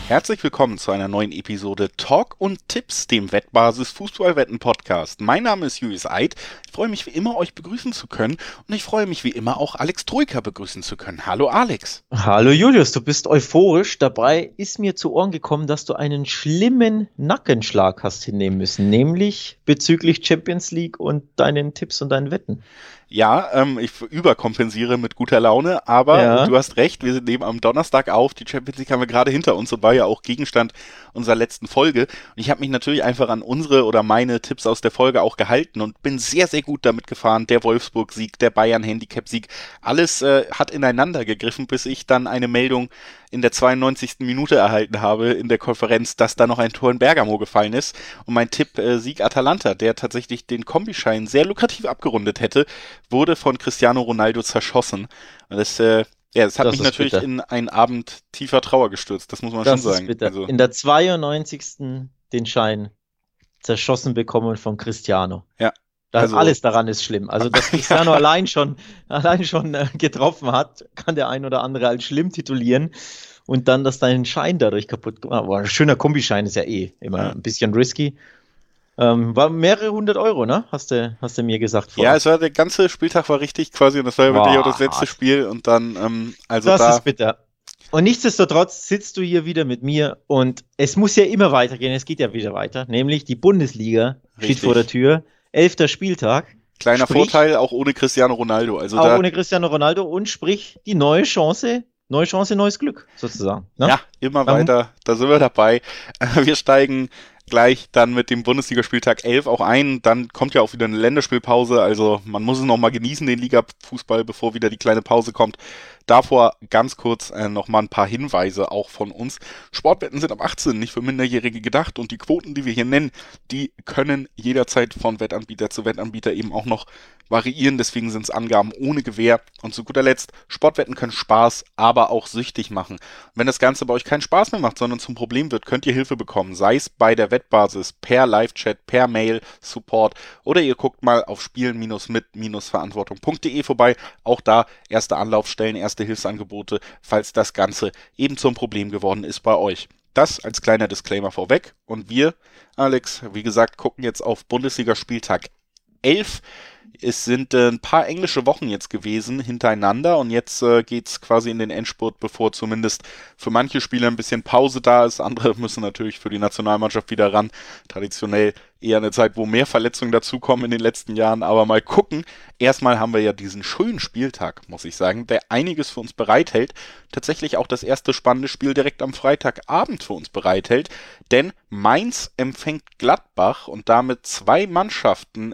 Herzlich willkommen zu einer neuen Episode Talk und Tipps, dem Wettbasis Fußballwetten Podcast. Mein Name ist Julius Eid. Ich freue mich wie immer, euch begrüßen zu können und ich freue mich wie immer auch Alex Troika begrüßen zu können. Hallo Alex. Hallo Julius, du bist euphorisch. Dabei ist mir zu Ohren gekommen, dass du einen schlimmen Nackenschlag hast hinnehmen müssen, nämlich bezüglich Champions League und deinen Tipps und deinen Wetten. Ja, ich überkompensiere mit guter Laune, aber Ja, du hast recht, wir nehmen am Donnerstag auf, die Champions League haben wir gerade hinter uns und war ja auch Gegenstand unserer letzten Folge. Und ich habe mich natürlich einfach an unsere oder meine Tipps aus der Folge auch gehalten und bin sehr, sehr gut damit gefahren. Der Wolfsburg-Sieg, der Bayern-Handicap-Sieg, alles hat ineinander gegriffen, bis ich dann eine Meldung in der 92. Minute erhalten habe in der Konferenz, dass da noch ein Tor in Bergamo gefallen ist. Und mein Tipp, Sieg Atalanta, der tatsächlich den Kombischein sehr lukrativ abgerundet hätte, wurde von Cristiano Ronaldo zerschossen. Und das hat das mich ist natürlich bitter. in einen Abend tiefer Trauer gestürzt, das muss man schon Das ist sagen. bitter. Also, In der 92. den Schein zerschossen bekommen von Cristiano. ja, Alles also, daran ist schlimm. Also, dass ja, Cristiano allein schon getroffen hat, kann der ein oder andere als schlimm titulieren. Und dann, dass dein Schein dadurch kaputt gemacht. Aber ein schöner Kombischein ist ja eh immer ja. ein bisschen risky. War mehrere 100 Euro, ne? Hast du mir gesagt Ja, vorab. es war, der ganze Spieltag war richtig quasi und das war ja wirklich auch das Boah, letzte hart. Spiel und dann, also Das da, ist bitter. Und nichtsdestotrotz sitzt du hier wieder mit mir und es muss ja immer weitergehen. Es geht ja wieder weiter. Nämlich die Bundesliga steht vor der richtig. Tür. 11. Spieltag. Kleiner Sprich, Vorteil, auch ohne Cristiano Ronaldo. Also auch da, ohne Cristiano Ronaldo und sprich die neue Chance, neues Glück, sozusagen. Ne? ja, immer Dann, weiter, da sind wir dabei. Wir steigen gleich dann mit dem Bundesligaspieltag 11 auch ein. Dann kommt ja auch wieder eine Länderspielpause. Also man muss es noch mal genießen, den Ligafußball, bevor wieder die kleine Pause kommt. Davor ganz kurz noch mal ein paar Hinweise auch von uns. Sportwetten sind ab 18 nicht für Minderjährige gedacht und die Quoten, die wir hier nennen, die können jederzeit von Wettanbieter zu Wettanbieter eben auch noch variieren. Deswegen sind es Angaben ohne Gewähr. Und zu guter Letzt, Sportwetten können Spaß, aber auch süchtig machen. Wenn das Ganze bei euch keinen Spaß mehr macht, sondern zum Problem wird, könnt ihr Hilfe bekommen. Sei es bei der Wettbasis, per Live-Chat, per Mail, Support oder ihr guckt mal auf spielen-mit-verantwortung.de vorbei. Auch da erste Anlaufstellen, erste Hilfsangebote, falls das Ganze eben zum Problem geworden ist bei euch. Das als kleiner Disclaimer vorweg. Und wir, Alex, wie gesagt, gucken jetzt auf Bundesligaspieltag 11. Es sind ein paar englische Wochen jetzt gewesen hintereinander und jetzt geht's quasi in den Endspurt, bevor zumindest für manche Spieler ein bisschen Pause da ist. Andere müssen natürlich für die Nationalmannschaft wieder ran. Traditionell eher eine Zeit, wo mehr Verletzungen dazukommen in den letzten Jahren. Aber mal gucken. Erstmal haben wir ja diesen schönen Spieltag, muss ich sagen, der einiges für uns bereithält. Tatsächlich auch das erste spannende Spiel direkt am Freitagabend für uns bereithält. Denn Mainz empfängt Gladbach und damit zwei Mannschaften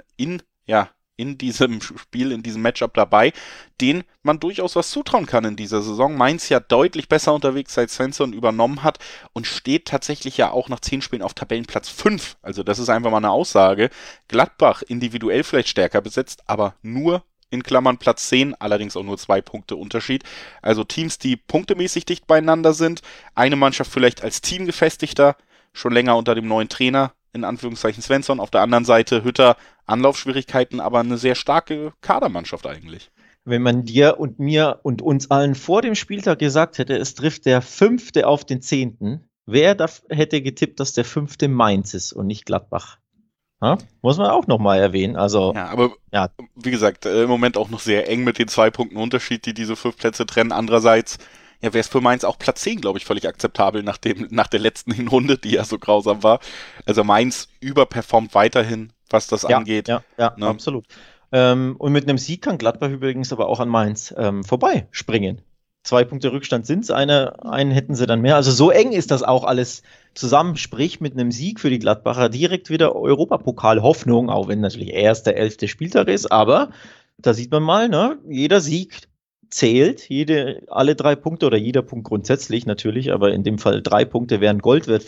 in diesem Spiel, in diesem Matchup dabei, denen man durchaus was zutrauen kann in dieser Saison. Mainz ja deutlich besser unterwegs, seit Svensson übernommen hat und steht tatsächlich ja auch nach 10 Spielen auf Tabellenplatz 5. Also das ist einfach mal eine Aussage. Gladbach individuell vielleicht stärker besetzt, aber nur in Klammern Platz 10, allerdings auch nur 2 Punkte Unterschied. Also Teams, die punktemäßig dicht beieinander sind. Eine Mannschaft vielleicht als Team gefestigter, schon länger unter dem neuen Trainer, in Anführungszeichen Svensson. Auf der anderen Seite Hütter, Anlaufschwierigkeiten, aber eine sehr starke Kadermannschaft eigentlich. wenn man dir und mir und uns allen vor dem Spieltag gesagt hätte, es trifft der Fünfte auf den Zehnten, hätte getippt, dass der Fünfte Mainz ist und nicht Gladbach? Ja? Muss man auch nochmal erwähnen. Also, Ja, aber ja, wie gesagt, im Moment auch noch sehr eng mit den 2 Punkten Unterschied, die diese 5 Plätze trennen. Andererseits, ja, wäre es für Mainz auch Platz 10, glaube ich, völlig akzeptabel nach der letzten Hinrunde, die ja so grausam war. Also Mainz überperformt weiterhin, was das ja, angeht. ja, ja, Ne? absolut. Und mit einem Sieg kann Gladbach übrigens aber auch an Mainz vorbeispringen. 2 Punkte Rückstand sind es, einen hätten sie dann mehr. Also so eng ist das auch alles zusammen. Sprich, mit einem Sieg für die Gladbacher direkt wieder Europapokal-Hoffnung, auch wenn natürlich erst der 11. Spieltag ist. Aber da sieht man mal, ne, jeder Sieg zählt, alle 3 Punkte oder jeder Punkt grundsätzlich natürlich, aber in dem Fall 3 Punkte wären Gold wert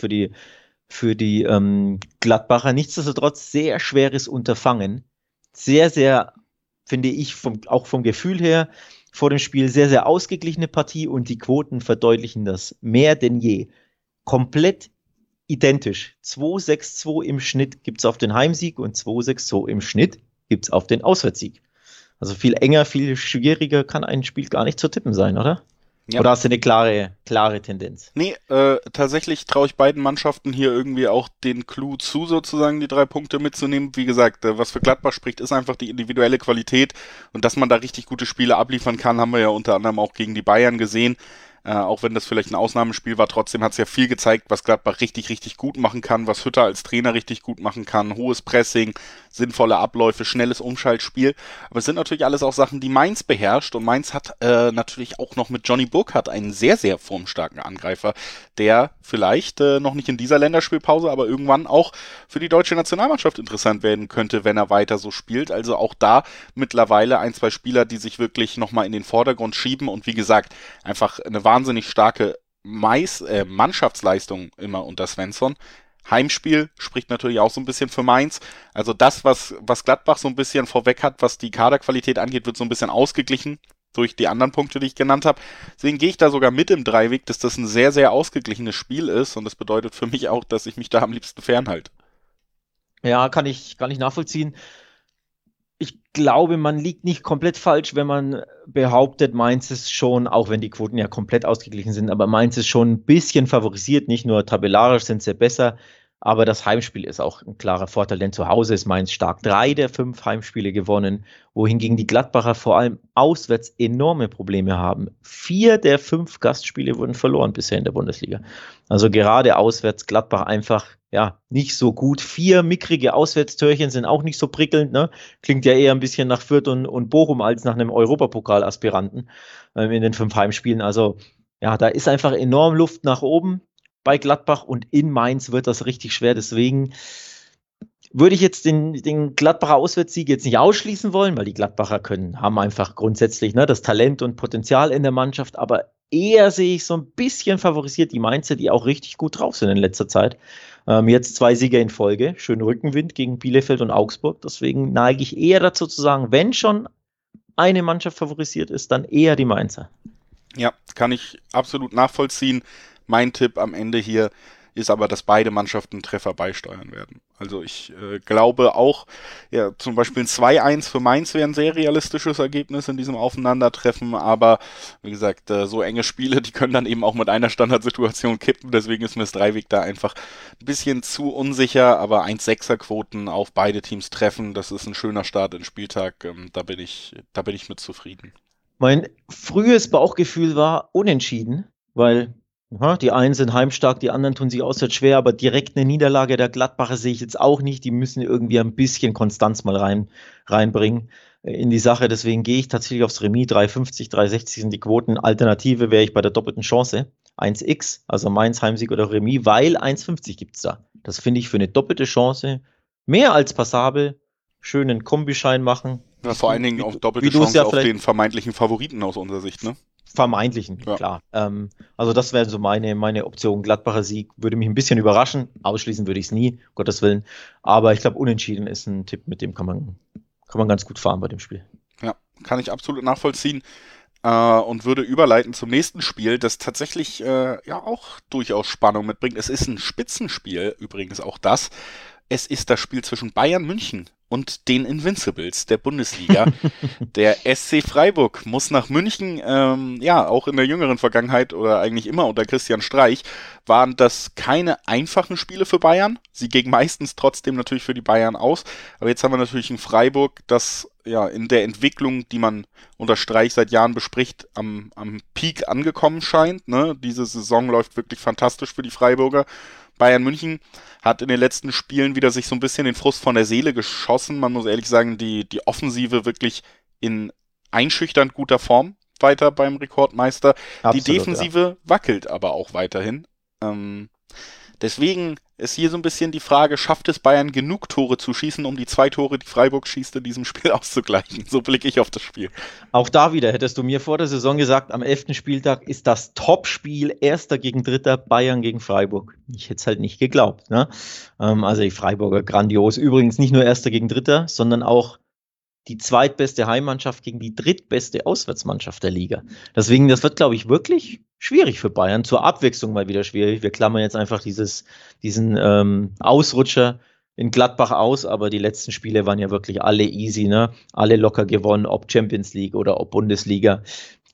für die Gladbacher. Nichtsdestotrotz sehr schweres Unterfangen. Sehr, sehr, finde ich, auch vom Gefühl her, vor dem Spiel sehr, sehr ausgeglichene Partie und die Quoten verdeutlichen das mehr denn je. Komplett identisch. 2,62 im Schnitt gibt es auf den Heimsieg und 2,62 im Schnitt gibt es auf den Auswärtssieg. Also viel enger, viel schwieriger kann ein Spiel gar nicht zu tippen sein, oder? Ja. Oder hast du eine klare Tendenz? Nee, tatsächlich traue ich beiden Mannschaften hier irgendwie auch den Clou zu, sozusagen die 3 Punkte mitzunehmen. Wie gesagt, was für Gladbach spricht, ist einfach die individuelle Qualität und dass man da richtig gute Spiele abliefern kann, haben wir ja unter anderem auch gegen die Bayern gesehen. Auch wenn das vielleicht ein Ausnahmespiel war, trotzdem hat es ja viel gezeigt, was Gladbach richtig, richtig gut machen kann, was Hütter als Trainer richtig gut machen kann. Hohes Pressing, sinnvolle Abläufe, schnelles Umschaltspiel. Aber es sind natürlich alles auch Sachen, die Mainz beherrscht. Und Mainz hat natürlich auch noch mit Johnny Burkhardt einen sehr, sehr formstarken Angreifer, der vielleicht noch nicht in dieser Länderspielpause, aber irgendwann auch für die deutsche Nationalmannschaft interessant werden könnte, wenn er weiter so spielt. Also auch da mittlerweile ein, zwei Spieler, die sich wirklich nochmal in den Vordergrund schieben und wie gesagt, einfach eine wahnsinnig starke Mannschaftsleistung immer unter Svensson. Heimspiel spricht natürlich auch so ein bisschen für Mainz. Also das, was Gladbach so ein bisschen vorweg hat, was die Kaderqualität angeht, wird so ein bisschen ausgeglichen durch die anderen Punkte, die ich genannt habe. Deswegen gehe ich da sogar mit im Dreiweg, dass das ein sehr, sehr ausgeglichenes Spiel ist und das bedeutet für mich auch, dass ich mich da am liebsten fernhalte. Ja, kann ich nachvollziehen. Ich glaube, man liegt nicht komplett falsch, wenn man behauptet, Mainz ist schon, auch wenn die Quoten ja komplett ausgeglichen sind, aber Mainz ist schon ein bisschen favorisiert, nicht nur tabellarisch sind sie besser, aber das Heimspiel ist auch ein klarer Vorteil, denn zu Hause ist Mainz stark. 3 der 5 Heimspiele gewonnen, wohingegen die Gladbacher vor allem auswärts enorme Probleme haben. 4 der 5 Gastspiele wurden verloren bisher in der Bundesliga. Also gerade auswärts Gladbach einfach ja nicht so gut. 4 mickrige Auswärtstörchen sind auch nicht so prickelnd. Ne? Klingt ja eher ein bisschen nach Fürth und Bochum als nach einem Europapokal-Aspiranten in den 5 Heimspielen. Also ja, da ist einfach enorm Luft nach oben bei Gladbach und in Mainz wird das richtig schwer. Deswegen würde ich jetzt den Gladbacher Auswärtssieg jetzt nicht ausschließen wollen, weil die Gladbacher haben einfach grundsätzlich das Talent und Potenzial in der Mannschaft, aber eher sehe ich so ein bisschen favorisiert die Mainzer, die auch richtig gut drauf sind in letzter Zeit. Jetzt 2 Siege in Folge, schön Rückenwind gegen Bielefeld und Augsburg, deswegen neige ich eher dazu zu sagen, wenn schon eine Mannschaft favorisiert ist, dann eher die Mainzer. Ja, kann ich absolut nachvollziehen. Mein Tipp am Ende hier ist aber, dass beide Mannschaften Treffer beisteuern werden. Also ich glaube auch, ja, zum Beispiel ein 2-1 für Mainz wäre ein sehr realistisches Ergebnis in diesem Aufeinandertreffen, aber wie gesagt, so enge Spiele, die können dann eben auch mit einer Standardsituation kippen, deswegen ist mir das Dreiweg da einfach ein bisschen zu unsicher, aber 1,6er-Quoten auf beide Teams treffen, das ist ein schöner Start in den Spieltag, da bin ich mit zufrieden. Mein frühes Bauchgefühl war unentschieden, weil die einen sind heimstark, die anderen tun sich auswärts schwer, aber direkt eine Niederlage der Gladbacher sehe ich jetzt auch nicht. Die müssen irgendwie ein bisschen Konstanz mal reinbringen in die Sache. Deswegen gehe ich tatsächlich aufs Remis. 3,50, 3,60 sind die Quoten. Alternative wäre ich bei der doppelten Chance. 1x, also Mainz Heimsieg oder Remis, weil 1,50 gibt es da. Das finde ich für eine doppelte Chance mehr als passabel. Schönen Kombischein machen. Ja, vor allen Dingen auch doppelte wie du es Chance ja auf den vermeintlichen Favoriten aus unserer Sicht, ne? Vermeintlichen, Ja. klar. Also das wäre so meine Option. Gladbacher Sieg würde mich ein bisschen überraschen. Ausschließen würde ich es nie, um Gottes Willen. Aber ich glaube, unentschieden ist ein Tipp, mit dem kann man ganz gut fahren bei dem Spiel. Ja, kann ich absolut nachvollziehen. Und würde überleiten zum nächsten Spiel, das tatsächlich ja auch durchaus Spannung mitbringt. Es ist ein Spitzenspiel, übrigens auch das. Es ist das Spiel zwischen Bayern München und den Invincibles der Bundesliga. Der SC Freiburg muss nach München, ja, auch in der jüngeren Vergangenheit oder eigentlich immer unter Christian Streich, waren das keine einfachen Spiele für Bayern. Sie gingen meistens trotzdem natürlich für die Bayern aus. Aber jetzt haben wir natürlich ein Freiburg, das ja in der Entwicklung, die man unter Streich seit Jahren bespricht, am Peak angekommen scheint. Ne? Diese Saison läuft wirklich fantastisch für die Freiburger. Bayern München hat in den letzten Spielen wieder sich so ein bisschen den Frust von der Seele geschossen. Man muss ehrlich sagen, die Offensive wirklich in einschüchternd guter Form weiter beim Rekordmeister. Absolut, die Defensive wackelt aber auch weiterhin. Deswegen ist hier so ein bisschen die Frage, schafft es Bayern genug Tore zu schießen, um die 2 Tore, die Freiburg schießt, in diesem Spiel auszugleichen? So blicke ich auf das Spiel. Auch da wieder, hättest du mir vor der Saison gesagt, am 11. Spieltag ist das Topspiel Erster gegen Dritter, Bayern gegen Freiburg. Ich hätte es halt nicht geglaubt. Ne? Also die Freiburger grandios. Übrigens nicht nur Erster gegen Dritter, sondern auch die zweitbeste Heimmannschaft gegen die drittbeste Auswärtsmannschaft der Liga. Deswegen, das wird, glaube ich, wirklich schwierig für Bayern. Zur Abwechslung mal wieder schwierig. Wir klammern jetzt einfach diesen Ausrutscher in Gladbach aus, aber die letzten Spiele waren ja wirklich alle easy, ne? Alle locker gewonnen, ob Champions League oder ob Bundesliga.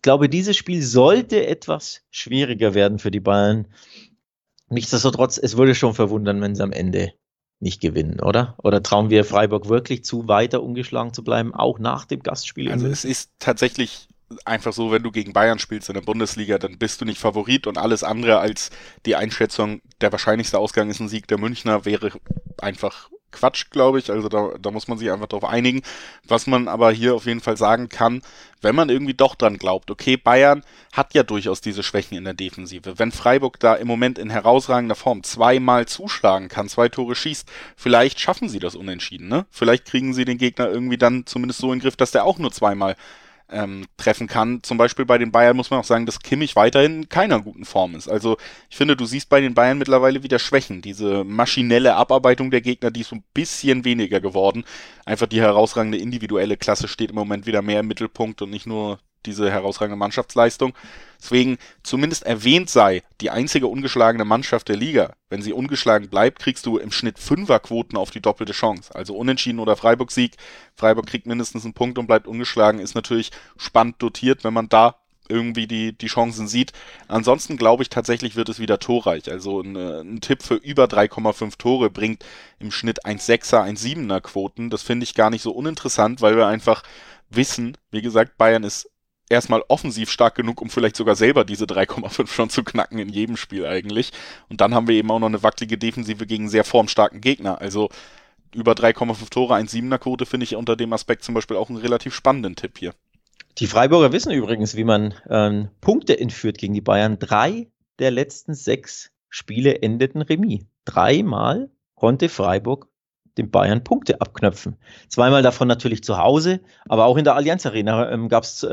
Ich glaube, dieses Spiel sollte etwas schwieriger werden für die Bayern. Nichtsdestotrotz, es würde schon verwundern, wenn sie am Ende nicht gewinnen, oder? Oder trauen wir Freiburg wirklich zu, weiter ungeschlagen zu bleiben, auch nach dem Gastspiel in Also es München? ist tatsächlich einfach so, wenn du gegen Bayern spielst in der Bundesliga, dann bist du nicht Favorit und alles andere als die Einschätzung, der wahrscheinlichste Ausgang ist ein Sieg der Münchner, wäre einfach Quatsch, glaube ich. Also da muss man sich einfach darauf einigen. Was man aber hier auf jeden Fall sagen kann, wenn man irgendwie doch dran glaubt, okay, Bayern hat ja durchaus diese Schwächen in der Defensive. Wenn Freiburg da im Moment in herausragender Form zweimal zuschlagen kann, 2 Tore schießt, vielleicht schaffen sie das Unentschieden, ne? Vielleicht kriegen sie den Gegner irgendwie dann zumindest so in den Griff, dass der auch nur zweimal treffen kann. Zum Beispiel bei den Bayern muss man auch sagen, dass Kimmich weiterhin in keiner guten Form ist. Also ich finde, du siehst bei den Bayern mittlerweile wieder Schwächen. Diese maschinelle Abarbeitung der Gegner, die ist so ein bisschen weniger geworden. Einfach die herausragende individuelle Klasse steht im Moment wieder mehr im Mittelpunkt und nicht nur diese herausragende Mannschaftsleistung. Deswegen zumindest erwähnt sei, die einzige ungeschlagene Mannschaft der Liga. Wenn sie ungeschlagen bleibt, kriegst du im Schnitt Fünferquoten auf die doppelte Chance. Also Unentschieden oder Freiburg-Sieg. Freiburg kriegt mindestens einen Punkt und bleibt ungeschlagen. Ist natürlich spannend dotiert, wenn man da irgendwie die Chancen sieht. Ansonsten glaube ich tatsächlich wird es wieder torreich. Also ein Tipp für über 3,5 Tore bringt im Schnitt 1,6er, 1,7er Quoten. Das finde ich gar nicht so uninteressant, weil wir einfach wissen, wie gesagt, Bayern ist erstmal offensiv stark genug, um vielleicht sogar selber diese 3,5 schon zu knacken in jedem Spiel eigentlich. Und dann haben wir eben auch noch eine wackelige Defensive gegen sehr formstarken Gegner. Also über 3,5 Tore, 1,7er Quote finde ich unter dem Aspekt zum Beispiel auch einen relativ spannenden Tipp hier. Die Freiburger wissen übrigens, wie man Punkte entführt gegen die Bayern. 3 der letzten 6 Spiele endeten Remis. 3-mal konnte Freiburg den Bayern Punkte abknöpfen. 2-mal davon natürlich zu Hause, aber auch in der Allianz Arena gab es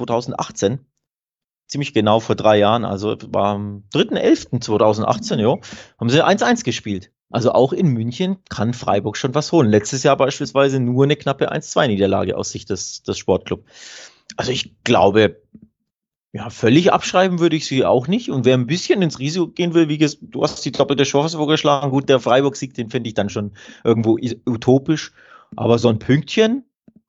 2018, ziemlich genau vor 3 Jahren, also war am 3.11.2018, jo, haben sie 1-1 gespielt. Also auch in München kann Freiburg schon was holen. Letztes Jahr beispielsweise nur eine knappe 1-2-Niederlage aus Sicht des Sportclub. Also ich glaube, ja, völlig abschreiben würde ich sie auch nicht. Und wer ein bisschen ins Risiko gehen will, wie gesagt, du hast die doppelte Chance vorgeschlagen. Gut, der Freiburg-Sieg, den finde ich dann schon irgendwo utopisch. Aber so ein Pünktchen,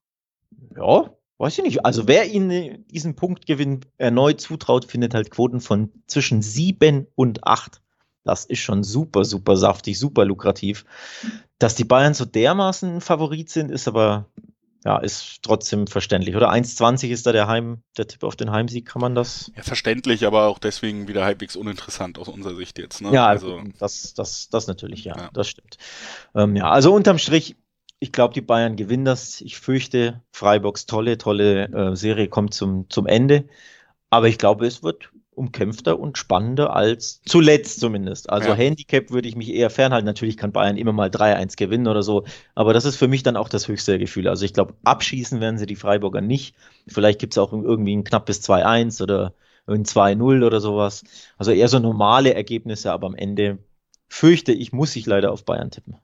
ja, weiß ich nicht. Also wer ihnen diesen Punktgewinn erneut zutraut, findet halt Quoten von zwischen 7 und 8. Das ist schon super, super saftig, super lukrativ. Dass die Bayern so dermaßen ein Favorit sind, ist aber, ja, ist trotzdem verständlich. Oder 1,20 ist da der Tipp auf den Heimsieg, kann man das? Ja, verständlich, aber auch deswegen wieder halbwegs uninteressant aus unserer Sicht jetzt. Ne? Ja, also das natürlich, ja. Ja. Das stimmt. Ja, also unterm Strich, ich glaube, die Bayern gewinnen das. Ich fürchte, Freiburgs tolle Serie kommt zum Ende. Aber ich glaube, es wird umkämpfter und spannender als zuletzt zumindest. Also Ja. Handicap würde ich mich eher fernhalten. Natürlich kann Bayern immer mal 3-1 gewinnen oder so. Aber das ist für mich dann auch das höchste Gefühl. Also ich glaube, abschießen werden sie die Freiburger nicht. Vielleicht gibt es auch irgendwie ein knappes 2-1 oder ein 2-0 oder sowas. Also eher so normale Ergebnisse, aber am Ende fürchte ich, muss ich leider auf Bayern tippen.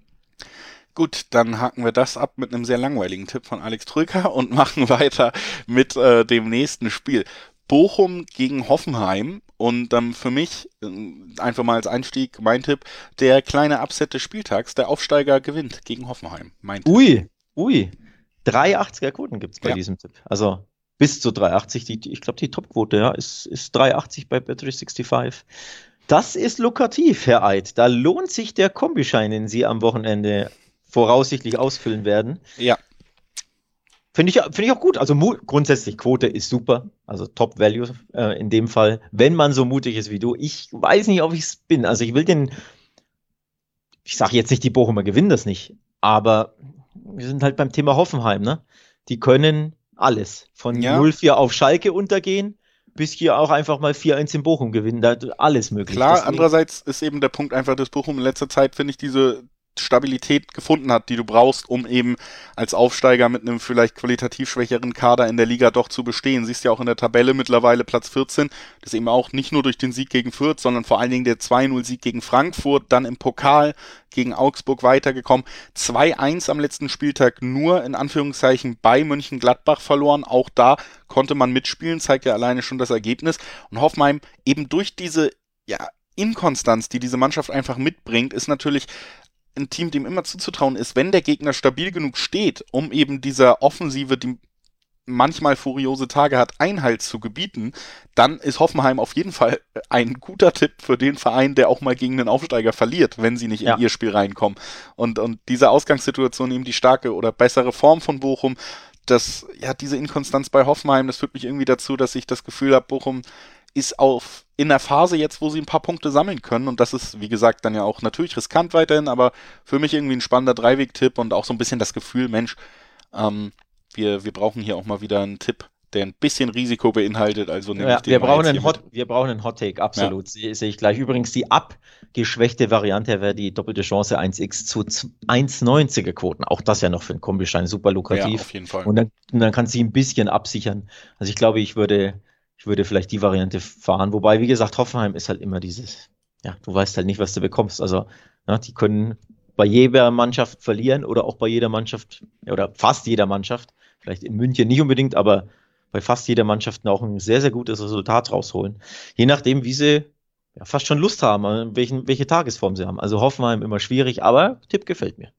Gut, dann haken wir das ab mit einem sehr langweiligen Tipp von Alex Trücker und machen weiter mit dem nächsten Spiel. Bochum gegen Hoffenheim und für mich, einfach mal als Einstieg, mein Tipp, der kleine Upset des Spieltags, der Aufsteiger gewinnt gegen Hoffenheim. Mein Tipp. Ui. 3,80er Quoten gibt es bei Ja. diesem Tipp. Also bis zu 3,80. Ich glaube, die Topquote ja, ist 3,80 bei Bet365. Das ist lukrativ, Herr Eid. Da lohnt sich der Kombischein, den Sie am Wochenende voraussichtlich ausfüllen werden. Ja, Finde ich auch gut. Also grundsätzlich, Quote ist super. Also Top Value in dem Fall, wenn man so mutig ist wie du. Ich weiß nicht, ob ich es bin. Also ich sage jetzt nicht, die Bochumer gewinnen das nicht, aber wir sind halt beim Thema Hoffenheim, ne? Die können alles. Von Ja. 0-4 auf Schalke untergehen, bis hier auch einfach mal 4-1 in Bochum gewinnen. Da alles möglich. klar, Deswegen- andererseits ist eben der Punkt einfach, dass Bochum in letzter Zeit, finde ich, diese Stabilität gefunden hat, die du brauchst, um eben als Aufsteiger mit einem vielleicht qualitativ schwächeren Kader in der Liga doch zu bestehen. Siehst ja auch in der Tabelle mittlerweile Platz 14, das eben auch nicht nur durch den Sieg gegen Fürth, sondern vor allen Dingen der 2-0-Sieg gegen Frankfurt, dann im Pokal gegen Augsburg weitergekommen. 2-1 am letzten Spieltag nur in Anführungszeichen bei Mönchengladbach verloren. Auch da konnte man mitspielen, zeigt ja alleine schon das Ergebnis. Und Hoffenheim eben durch diese Inkonstanz, die diese Mannschaft einfach mitbringt, ist natürlich ein Team, dem immer zuzutrauen ist, wenn der Gegner stabil genug steht, um eben dieser Offensive die manchmal furiose Tage hat, Einhalt zu gebieten, dann ist Hoffenheim auf jeden Fall ein guter Tipp für den Verein, der auch mal gegen den Aufsteiger verliert, wenn sie nicht in ihr Spiel reinkommen. Und diese Ausgangssituation, eben die starke oder bessere Form von Bochum, diese Inkonstanz bei Hoffenheim, das führt mich irgendwie dazu, dass ich das Gefühl habe, Bochum ist in der Phase jetzt, wo sie ein paar Punkte sammeln können, und das ist, wie gesagt, dann ja auch natürlich riskant weiterhin, aber für mich irgendwie ein spannender Dreiweg-Tipp und auch so ein bisschen das Gefühl, Mensch, wir brauchen hier auch mal wieder einen Tipp, der ein bisschen Risiko beinhaltet, also nämlich wir brauchen einen Hot-Take, absolut, sehe ich gleich. Übrigens, die abgeschwächte Variante wäre die doppelte Chance 1x zu 1,90er Quoten. Auch das ja noch für einen Kombelstein super lukrativ. Ja, auf jeden Fall. Und dann kann sie ein bisschen absichern. Also ich glaube, ich würde vielleicht die Variante fahren. Wobei, wie gesagt, Hoffenheim ist halt immer dieses, du weißt halt nicht, was du bekommst. Also, die können bei jeder Mannschaft verlieren oder auch bei jeder Mannschaft oder fast jeder Mannschaft, vielleicht in München nicht unbedingt, aber bei fast jeder Mannschaft auch ein sehr, sehr gutes Resultat rausholen. Je nachdem, wie sie fast schon Lust haben, welche Tagesform sie haben. Also Hoffenheim immer schwierig, aber Tipp gefällt mir.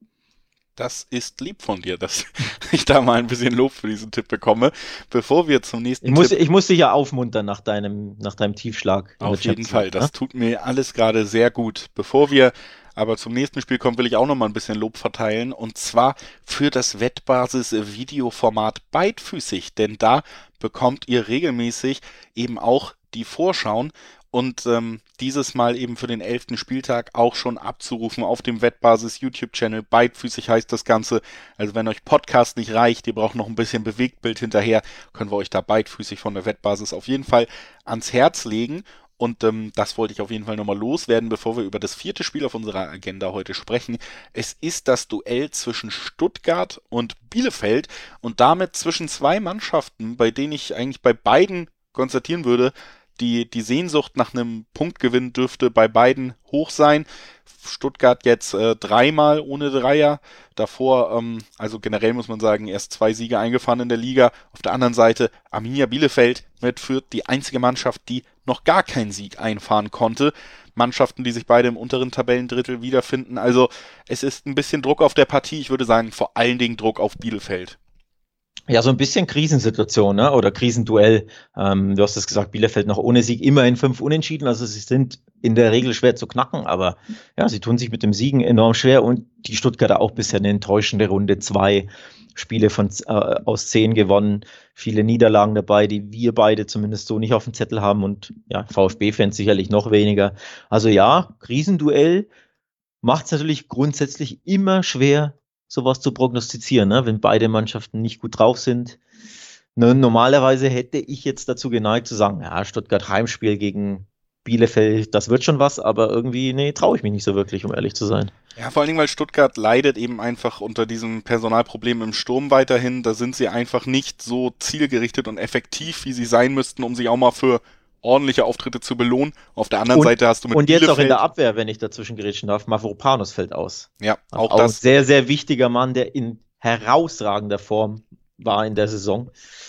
Das ist lieb von dir, dass ich da mal ein bisschen Lob für diesen Tipp bekomme. Bevor wir zum nächsten Tipp... Ich muss dich ja aufmuntern nach deinem Tiefschlag. Auf jeden Fall, das tut mir alles gerade sehr gut. Bevor wir aber zum nächsten Spiel kommen, will ich auch noch mal ein bisschen Lob verteilen, und zwar für das Wettbasis-Videoformat Beidfüßig, denn da bekommt ihr regelmäßig eben auch die Vorschauen und dieses Mal eben für den 11. Spieltag auch schon abzurufen auf dem Wettbasis YouTube-Channel. Beidfüßig heißt das Ganze. Also wenn euch Podcast nicht reicht, ihr braucht noch ein bisschen Bewegtbild hinterher, können wir euch da beidfüßig von der Wettbasis auf jeden Fall ans Herz legen. Und das wollte ich auf jeden Fall nochmal loswerden, bevor wir über das 4. Spiel auf unserer Agenda heute sprechen. Es ist das Duell zwischen Stuttgart und Bielefeld und damit zwischen zwei Mannschaften, bei denen ich eigentlich bei beiden konstatieren würde, die Sehnsucht nach einem Punktgewinn dürfte bei beiden hoch sein. Stuttgart jetzt 3-mal ohne Dreier. Davor, also generell muss man sagen, erst 2 Siege eingefahren in der Liga. Auf der anderen Seite Arminia Bielefeld mit Fürth die einzige Mannschaft, die noch gar keinen Sieg einfahren konnte. Mannschaften, die sich beide im unteren Tabellendrittel wiederfinden. Also es ist ein bisschen Druck auf der Partie. Ich würde sagen, vor allen Dingen Druck auf Bielefeld. Ja, so ein bisschen Krisensituation, ne? Oder Krisenduell. Du hast es gesagt, Bielefeld noch ohne Sieg, immerhin 5 Unentschieden. Also sie sind in der Regel schwer zu knacken, aber sie tun sich mit dem Siegen enorm schwer, und die Stuttgarter auch bisher eine enttäuschende Runde. 2 Spiele aus 10 gewonnen, viele Niederlagen dabei, die wir beide zumindest so nicht auf dem Zettel haben, und VfB-Fans sicherlich noch weniger. Also Krisenduell macht es natürlich grundsätzlich immer schwer, sowas zu prognostizieren, ne? Wenn beide Mannschaften nicht gut drauf sind. Normalerweise hätte ich jetzt dazu geneigt zu sagen, Stuttgart Heimspiel gegen Bielefeld, das wird schon was, aber irgendwie, traue ich mich nicht so wirklich, um ehrlich zu sein. Ja, vor allen Dingen, weil Stuttgart leidet eben einfach unter diesem Personalproblem im Sturm weiterhin. Da sind sie einfach nicht so zielgerichtet und effektiv, wie sie sein müssten, um sich auch mal für ordentliche Auftritte zu belohnen. Auf der anderen Seite hast du mit Bielefeld... Und jetzt auch in der Abwehr, wenn ich dazwischen gerätschen darf, Mavropanos fällt aus. Ja, auch das. Ein sehr, sehr wichtiger Mann, der in herausragender Form war in der Saison.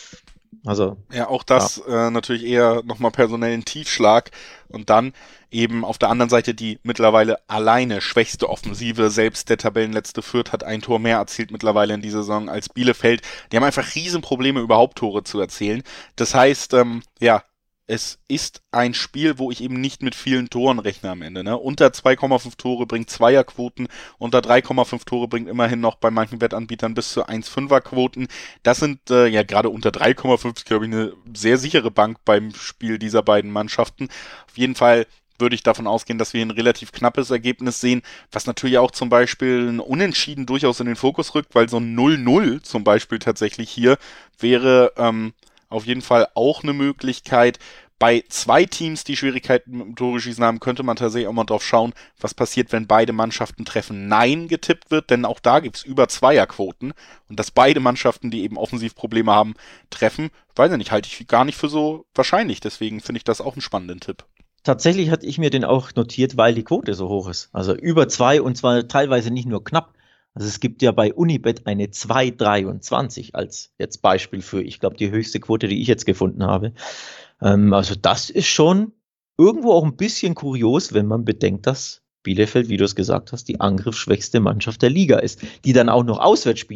Also. Ja, auch das natürlich eher nochmal personellen Tiefschlag. Und dann eben auf der anderen Seite die mittlerweile alleine schwächste Offensive. Selbst der Tabellenletzte Fürth hat ein Tor mehr erzielt mittlerweile in dieser Saison als Bielefeld. Die haben einfach Riesenprobleme, überhaupt Tore zu erzielen. Das heißt, es ist ein Spiel, wo ich eben nicht mit vielen Toren rechne am Ende. Ne? Unter 2,5 Tore bringt Zweierquoten, unter 3,5 Tore bringt immerhin noch bei manchen Wettanbietern bis zu 1,5er-Quoten. Das sind gerade unter 3,5, glaube ich, eine sehr sichere Bank beim Spiel dieser beiden Mannschaften. Auf jeden Fall würde ich davon ausgehen, dass wir ein relativ knappes Ergebnis sehen, was natürlich auch zum Beispiel ein Unentschieden durchaus in den Fokus rückt, weil so ein 0-0 zum Beispiel tatsächlich hier wäre auf jeden Fall auch eine Möglichkeit. Bei 2 Teams, die Schwierigkeiten mit dem Tore-Schießen haben, könnte man tatsächlich auch mal drauf schauen, was passiert, wenn beide Mannschaften treffen. Nein getippt wird, denn auch da gibt es über Zweierquoten. Und dass beide Mannschaften, die eben Offensivprobleme haben, treffen, weiß ich nicht, halte ich gar nicht für so wahrscheinlich. Deswegen finde ich das auch einen spannenden Tipp. Tatsächlich hatte ich mir den auch notiert, weil die Quote so hoch ist. Also über 2, und zwar teilweise nicht nur knapp. Also es gibt ja bei Unibet eine 2,23 als jetzt Beispiel für, ich glaube, die höchste Quote, die ich jetzt gefunden habe. Also das ist schon irgendwo auch ein bisschen kurios, wenn man bedenkt, dass Bielefeld, wie du es gesagt hast, die angriffsschwächste Mannschaft der Liga ist, die dann auch noch auswärts spielt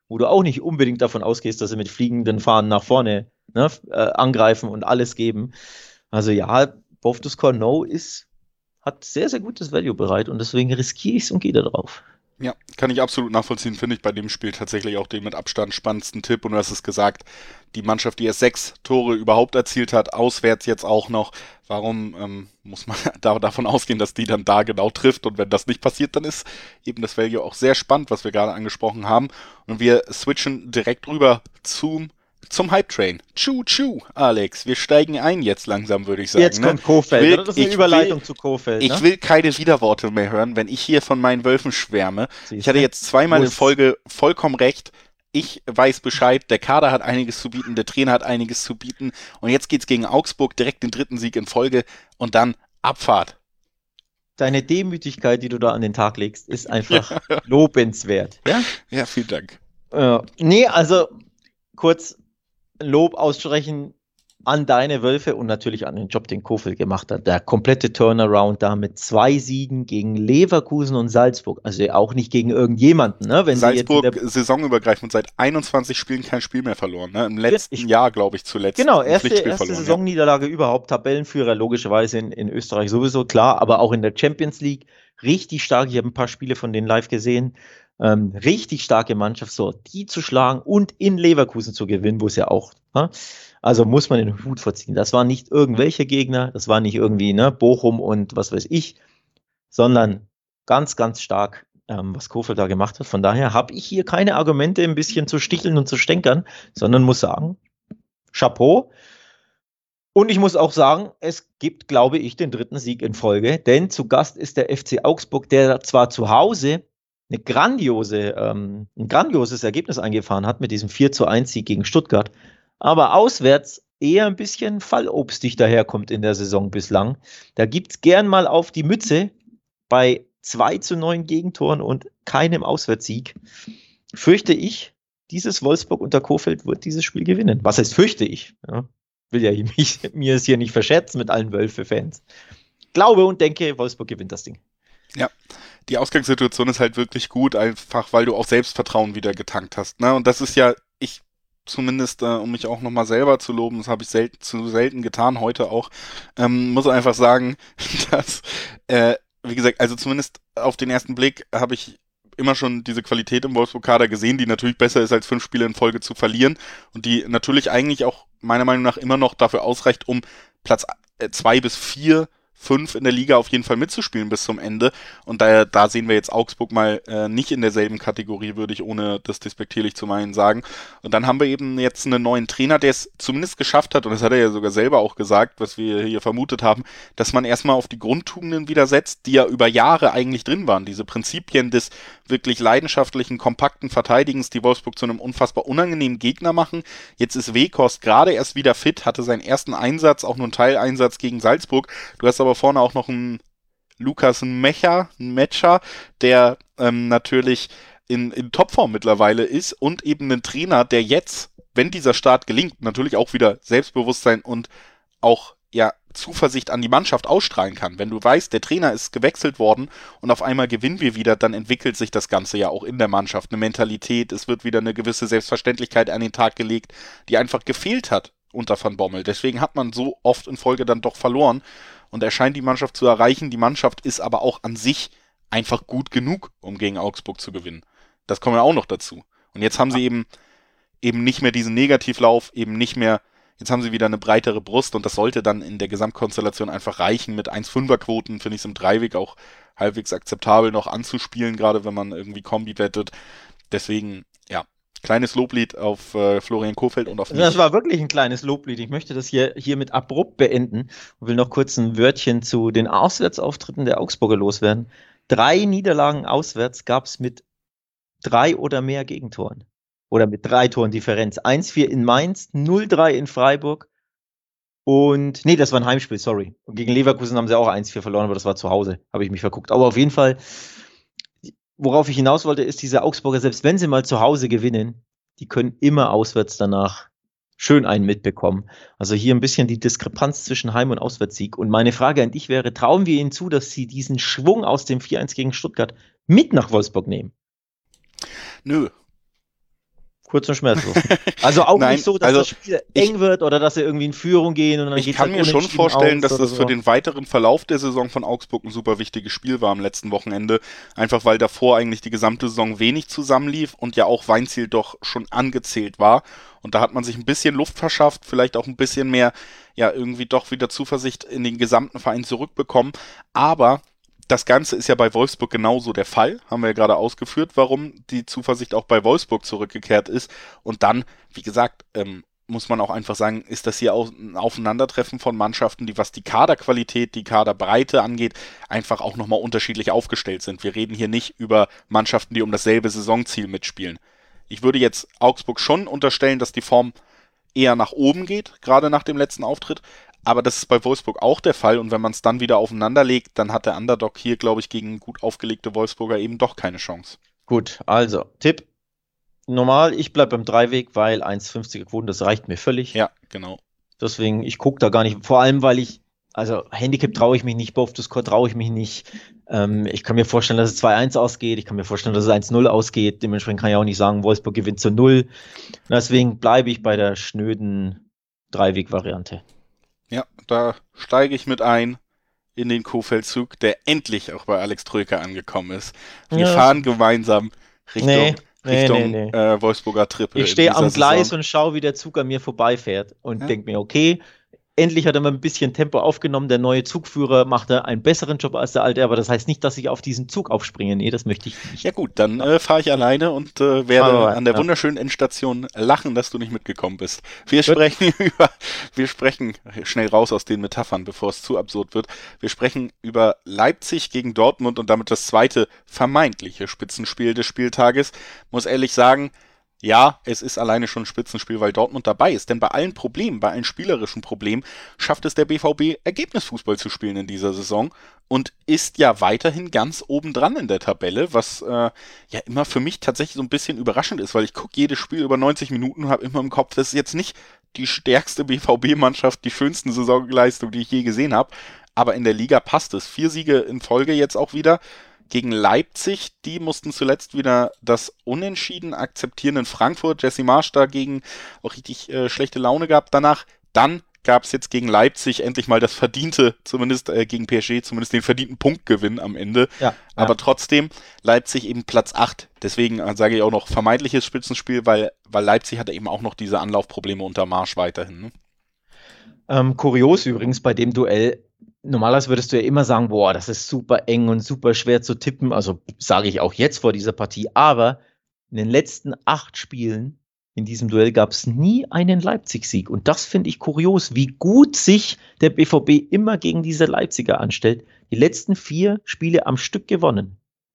wo du auch nicht unbedingt davon ausgehst, dass sie mit fliegenden Fahnen nach vorne, ne, angreifen und alles geben. Also ja, Both to Score No hat sehr, sehr gutes Value bereit und deswegen riskiere ich es und gehe da drauf. Ja, kann ich absolut nachvollziehen, finde ich bei dem Spiel tatsächlich auch den mit Abstand spannendsten Tipp. Und du hast es gesagt, die Mannschaft, die erst 6 Tore überhaupt erzielt hat, auswärts jetzt auch noch. Warum muss man davon ausgehen, dass die dann da genau trifft? Und wenn das nicht passiert, dann ist eben das Value auch sehr spannend, was wir gerade angesprochen haben. Und wir switchen direkt rüber zum Hype-Train. Tschu, Alex. Wir steigen ein jetzt langsam, würde ich sagen. Jetzt kommt Kohfeldt, oder? Das ist eine Überleitung zu Kohfeldt. Ich will keine Widerworte mehr hören, wenn ich hier von meinen Wölfen schwärme. Ich hatte jetzt zweimal in Folge vollkommen recht. Ich weiß Bescheid, der Kader hat einiges zu bieten, der Trainer hat einiges zu bieten. Und jetzt geht's gegen Augsburg, direkt den 3. Sieg in Folge und dann Abfahrt. Deine Demütigkeit, die du da an den Tag legst, ist einfach lobenswert. Ja? Ja, vielen Dank. Nee, also kurz Lob aussprechen an deine Wölfe und natürlich an den Job, den Kohfeldt gemacht hat. Der komplette Turnaround da mit 2 Siegen gegen Leverkusen und Salzburg. Also auch nicht gegen irgendjemanden. Ne? Wenn Salzburg saisonübergreifend seit 21 Spielen kein Spiel mehr verloren. Ne? Im letzten Jahr, glaube ich, zuletzt. Genau, erste Saisonniederlage überhaupt. Tabellenführer logischerweise in Österreich sowieso, klar. Aber auch in der Champions League richtig stark. Ich habe ein paar Spiele von denen live gesehen. Richtig starke Mannschaft, so die zu schlagen und in Leverkusen zu gewinnen, wo es ja auch, also muss man den Hut vorziehen. Das waren nicht irgendwelche Gegner, das war nicht irgendwie Bochum und was weiß ich, sondern ganz, ganz stark, was Kohfeldt da gemacht hat. Von daher habe ich hier keine Argumente, ein bisschen zu sticheln und zu stänkern, sondern muss sagen, Chapeau. Und ich muss auch sagen, es gibt, glaube ich, den 3. Sieg in Folge, denn zu Gast ist der FC Augsburg, der zwar zu Hause ein grandioses Ergebnis eingefahren hat mit diesem 4:1 Sieg gegen Stuttgart, aber auswärts eher ein bisschen fallobstig daherkommt in der Saison bislang. Da gibt es gern mal auf die Mütze bei 2:9 Gegentoren und keinem Auswärtssieg. Fürchte ich, dieses Wolfsburg unter Kohfeldt wird dieses Spiel gewinnen. Was heißt fürchte ich? Ja, will ja mir es hier nicht verscherzen mit allen Wölfe-Fans. Glaube und denke, Wolfsburg gewinnt das Ding. Ja, die Ausgangssituation ist halt wirklich gut, einfach weil du auch Selbstvertrauen wieder getankt hast. Ne? Und das ist ja, zumindest, um mich auch nochmal selber zu loben, das habe ich zu selten getan, heute auch, muss einfach sagen, dass, wie gesagt, also zumindest auf den ersten Blick habe ich immer schon diese Qualität im Wolfsburg-Kader gesehen, die natürlich besser ist, als 5 Spiele in Folge zu verlieren und die natürlich eigentlich auch meiner Meinung nach immer noch dafür ausreicht, um Platz 2 bis 4, 5 in der Liga auf jeden Fall mitzuspielen bis zum Ende. Und da sehen wir jetzt Augsburg mal nicht in derselben Kategorie, würde ich ohne das despektierlich zu meinen sagen. Und dann haben wir eben jetzt einen neuen Trainer, der es zumindest geschafft hat, und das hat er ja sogar selber auch gesagt, was wir hier vermutet haben, dass man erstmal auf die Grundtugenden wieder setzt, die ja über Jahre eigentlich drin waren. Diese Prinzipien des wirklich leidenschaftlichen, kompakten Verteidigens, die Wolfsburg zu einem unfassbar unangenehmen Gegner machen. Jetzt ist Weghorst gerade erst wieder fit, hatte seinen ersten Einsatz, auch nur einen Teileinsatz gegen Salzburg. Du hast aber vorne auch noch einen Lukas Metscher, der natürlich in Topform mittlerweile ist und eben einen Trainer, der jetzt, wenn dieser Start gelingt, natürlich auch wieder Selbstbewusstsein und auch Zuversicht an die Mannschaft ausstrahlen kann. Wenn du weißt, der Trainer ist gewechselt worden und auf einmal gewinnen wir wieder, dann entwickelt sich das Ganze ja auch in der Mannschaft. Eine Mentalität, es wird wieder eine gewisse Selbstverständlichkeit an den Tag gelegt, die einfach gefehlt hat unter Van Bommel. Deswegen hat man so oft in Folge dann doch verloren und er scheint die Mannschaft zu erreichen. Die Mannschaft ist aber auch an sich einfach gut genug, um gegen Augsburg zu gewinnen. Das kommt ja auch noch dazu. Und jetzt haben sie eben nicht mehr diesen Negativlauf, jetzt haben sie wieder eine breitere Brust und das sollte dann in der Gesamtkonstellation einfach reichen. Mit 1,5er Quoten finde ich es im Dreiweg auch halbwegs akzeptabel noch anzuspielen, gerade wenn man irgendwie Kombi wettet. Deswegen, kleines Loblied auf Florian Kohfeldt und auf mich. Das war wirklich ein kleines Loblied. Ich möchte das hiermit abrupt beenden und will noch kurz ein Wörtchen zu den Auswärtsauftritten der Augsburger loswerden. 3 Niederlagen auswärts gab es mit 3 oder mehr Gegentoren. Oder mit 3 Toren Differenz. 1:4 in Mainz, 0:3 in Freiburg. Und, nee, das war ein Heimspiel, sorry. Und gegen Leverkusen haben sie auch 1:4 verloren, aber das war zu Hause. Habe ich mich verguckt. Aber auf jeden Fall, worauf ich hinaus wollte, ist, diese Augsburger, selbst wenn sie mal zu Hause gewinnen, die können immer auswärts danach schön einen mitbekommen. Also hier ein bisschen die Diskrepanz zwischen Heim- und Auswärtssieg. Und meine Frage an dich wäre, trauen wir ihnen zu, dass sie diesen Schwung aus dem 4:1 gegen Stuttgart mit nach Wolfsburg nehmen? Nö. Kurz und schmerzlos. Also auch Nein, nicht so, dass also das Spiel eng wird oder dass sie irgendwie in Führung gehen und dann ich geht's kann halt mir schon unentschieden vorstellen, aus dass oder das für so. den weiteren Verlauf der Saison von Augsburg ein super wichtiges Spiel war am letzten Wochenende. Einfach weil davor eigentlich die gesamte Saison wenig zusammenlief und ja auch Weinziel doch schon angezählt war. Und da hat man sich ein bisschen Luft verschafft, vielleicht auch ein bisschen mehr, ja, irgendwie doch wieder Zuversicht in den gesamten Verein zurückbekommen. Aber das Ganze ist ja bei Wolfsburg genauso der Fall. Haben wir ja gerade ausgeführt, warum die Zuversicht auch bei Wolfsburg zurückgekehrt ist. Und dann, wie gesagt, muss man auch einfach sagen, ist das hier auch ein Aufeinandertreffen von Mannschaften, die, was die Kaderqualität, die Kaderbreite angeht, einfach auch nochmal unterschiedlich aufgestellt sind. Wir reden hier nicht über Mannschaften, die um dasselbe Saisonziel mitspielen. Ich würde jetzt Augsburg schon unterstellen, dass die Form eher nach oben geht, gerade nach dem letzten Auftritt. Aber das ist bei Wolfsburg auch der Fall. Und wenn man es dann wieder aufeinander legt, dann hat der Underdog hier, glaube ich, gegen gut aufgelegte Wolfsburger eben doch keine Chance. Gut, also Tipp. Normal, ich bleibe beim Dreiweg, weil 1,50er Quoten, das reicht mir völlig. Ja, genau. Deswegen, ich gucke da gar nicht, vor allem, weil also Handicap traue ich mich nicht, Both to Score traue ich mich nicht. Ich kann mir vorstellen, dass es 2-1 ausgeht, ich kann mir vorstellen, dass es 1-0 ausgeht, dementsprechend kann ich auch nicht sagen, Wolfsburg gewinnt zu 0. Deswegen bleibe ich bei der schnöden Dreiweg-Variante. Ja, da steige ich mit ein in den Kofeldzug, der endlich auch bei Alex Troika angekommen ist. Wir fahren gemeinsam Richtung Nee. Wolfsburger Triple. Ich stehe am Gleis Saison. und schaue, wie der Zug an mir vorbeifährt und denke mir, okay, endlich hat er mal ein bisschen Tempo aufgenommen. Der neue Zugführer macht einen besseren Job als der alte, aber das heißt nicht, dass ich auf diesen Zug aufspringe. Nee, das möchte ich nicht. Ja gut, dann fahre ich alleine und werde an der wunderschönen Endstation lachen, dass du nicht mitgekommen bist. Wir sprechen schnell raus aus den Metaphern, bevor es zu absurd wird. Wir sprechen über Leipzig gegen Dortmund und damit das zweite vermeintliche Spitzenspiel des Spieltages. Muss ehrlich sagen, ja, es ist alleine schon ein Spitzenspiel, weil Dortmund dabei ist. Denn bei allen Problemen, bei allen spielerischen Problemen, schafft es der BVB, Ergebnisfußball zu spielen in dieser Saison und ist ja weiterhin ganz oben dran in der Tabelle, was ja immer für mich tatsächlich so ein bisschen überraschend ist, weil ich gucke jedes Spiel über 90 Minuten und habe immer im Kopf, das ist jetzt nicht die stärkste BVB-Mannschaft, die schönsten Saisonleistung, die ich je gesehen habe. Aber in der Liga passt es. 4 Siege in Folge jetzt auch wieder. Gegen Leipzig, die mussten zuletzt wieder das Unentschieden akzeptieren in Frankfurt. Jesse Marsch dagegen auch richtig schlechte Laune gehabt danach. Dann gab es jetzt gegen Leipzig endlich mal das verdiente, zumindest gegen PSG, zumindest den verdienten Punktgewinn am Ende. Ja, aber trotzdem Leipzig eben Platz 8. Deswegen sage ich auch noch vermeintliches Spitzenspiel, weil Leipzig hatte eben auch noch diese Anlaufprobleme unter Marsch weiterhin. Ne? Kurios übrigens bei dem Duell. Normalerweise würdest du ja immer sagen, boah, das ist super eng und super schwer zu tippen. Also sage ich auch jetzt vor dieser Partie. Aber in den letzten 8 Spielen in diesem Duell gab es nie einen Leipzig-Sieg. Und das finde ich kurios, wie gut sich der BVB immer gegen diese Leipziger anstellt. Die letzten 4 Spiele am Stück gewonnen.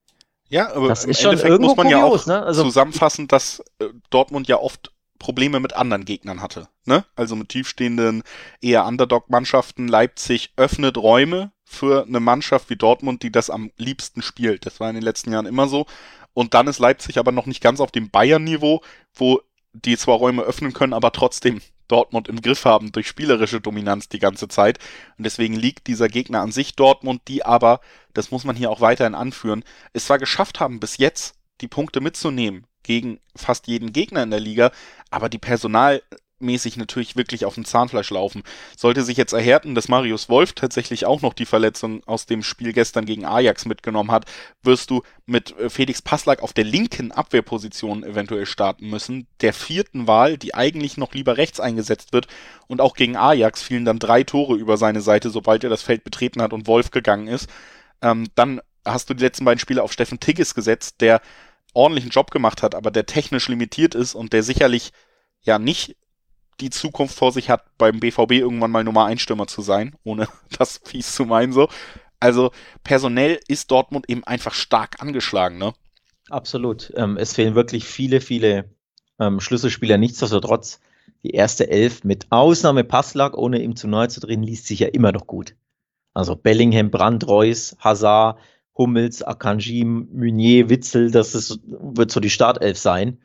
Ja, aber das im ist schon Endeffekt irgendwo muss man kurios, ja auch ne? Also, zusammenfassen, dass Dortmund ja oft Probleme mit anderen Gegnern hatte. Ne? Also mit tiefstehenden, eher Underdog-Mannschaften. Leipzig öffnet Räume für eine Mannschaft wie Dortmund, die das am liebsten spielt. Das war in den letzten Jahren immer so. Und dann ist Leipzig aber noch nicht ganz auf dem Bayern-Niveau, wo die zwar Räume öffnen können, aber trotzdem Dortmund im Griff haben durch spielerische Dominanz die ganze Zeit. Und deswegen liegt dieser Gegner an sich Dortmund, die aber, das muss man hier auch weiterhin anführen, es zwar geschafft haben, bis jetzt die Punkte mitzunehmen gegen fast jeden Gegner in der Liga, aber die personalmäßig natürlich wirklich auf dem Zahnfleisch laufen. Sollte sich jetzt erhärten, dass Marius Wolf tatsächlich auch noch die Verletzung aus dem Spiel gestern gegen Ajax mitgenommen hat, wirst du mit Felix Passlack auf der linken Abwehrposition eventuell starten müssen, der 4. Wahl, die eigentlich noch lieber rechts eingesetzt wird, und auch gegen Ajax fielen dann 3 Tore über seine Seite, sobald er das Feld betreten hat und Wolf gegangen ist. Dann hast du die letzten beiden Spiele auf Steffen Tigges gesetzt, der ordentlichen Job gemacht hat, aber der technisch limitiert ist und der sicherlich ja nicht die Zukunft vor sich hat, beim BVB irgendwann mal Nummer 1 Stürmer zu sein, ohne das fies zu meinen so. Also personell ist Dortmund eben einfach stark angeschlagen, ne? Absolut. Es fehlen wirklich viele Schlüsselspieler. Nichtsdestotrotz, die erste 11 mit Ausnahme Passlack, ohne ihm zu nahe zu drehen, liest sich ja immer noch gut. Also Bellingham, Brandt, Reus, Hazard, Hummels, Akanji, Meunier, Witzel, wird so die Startelf sein.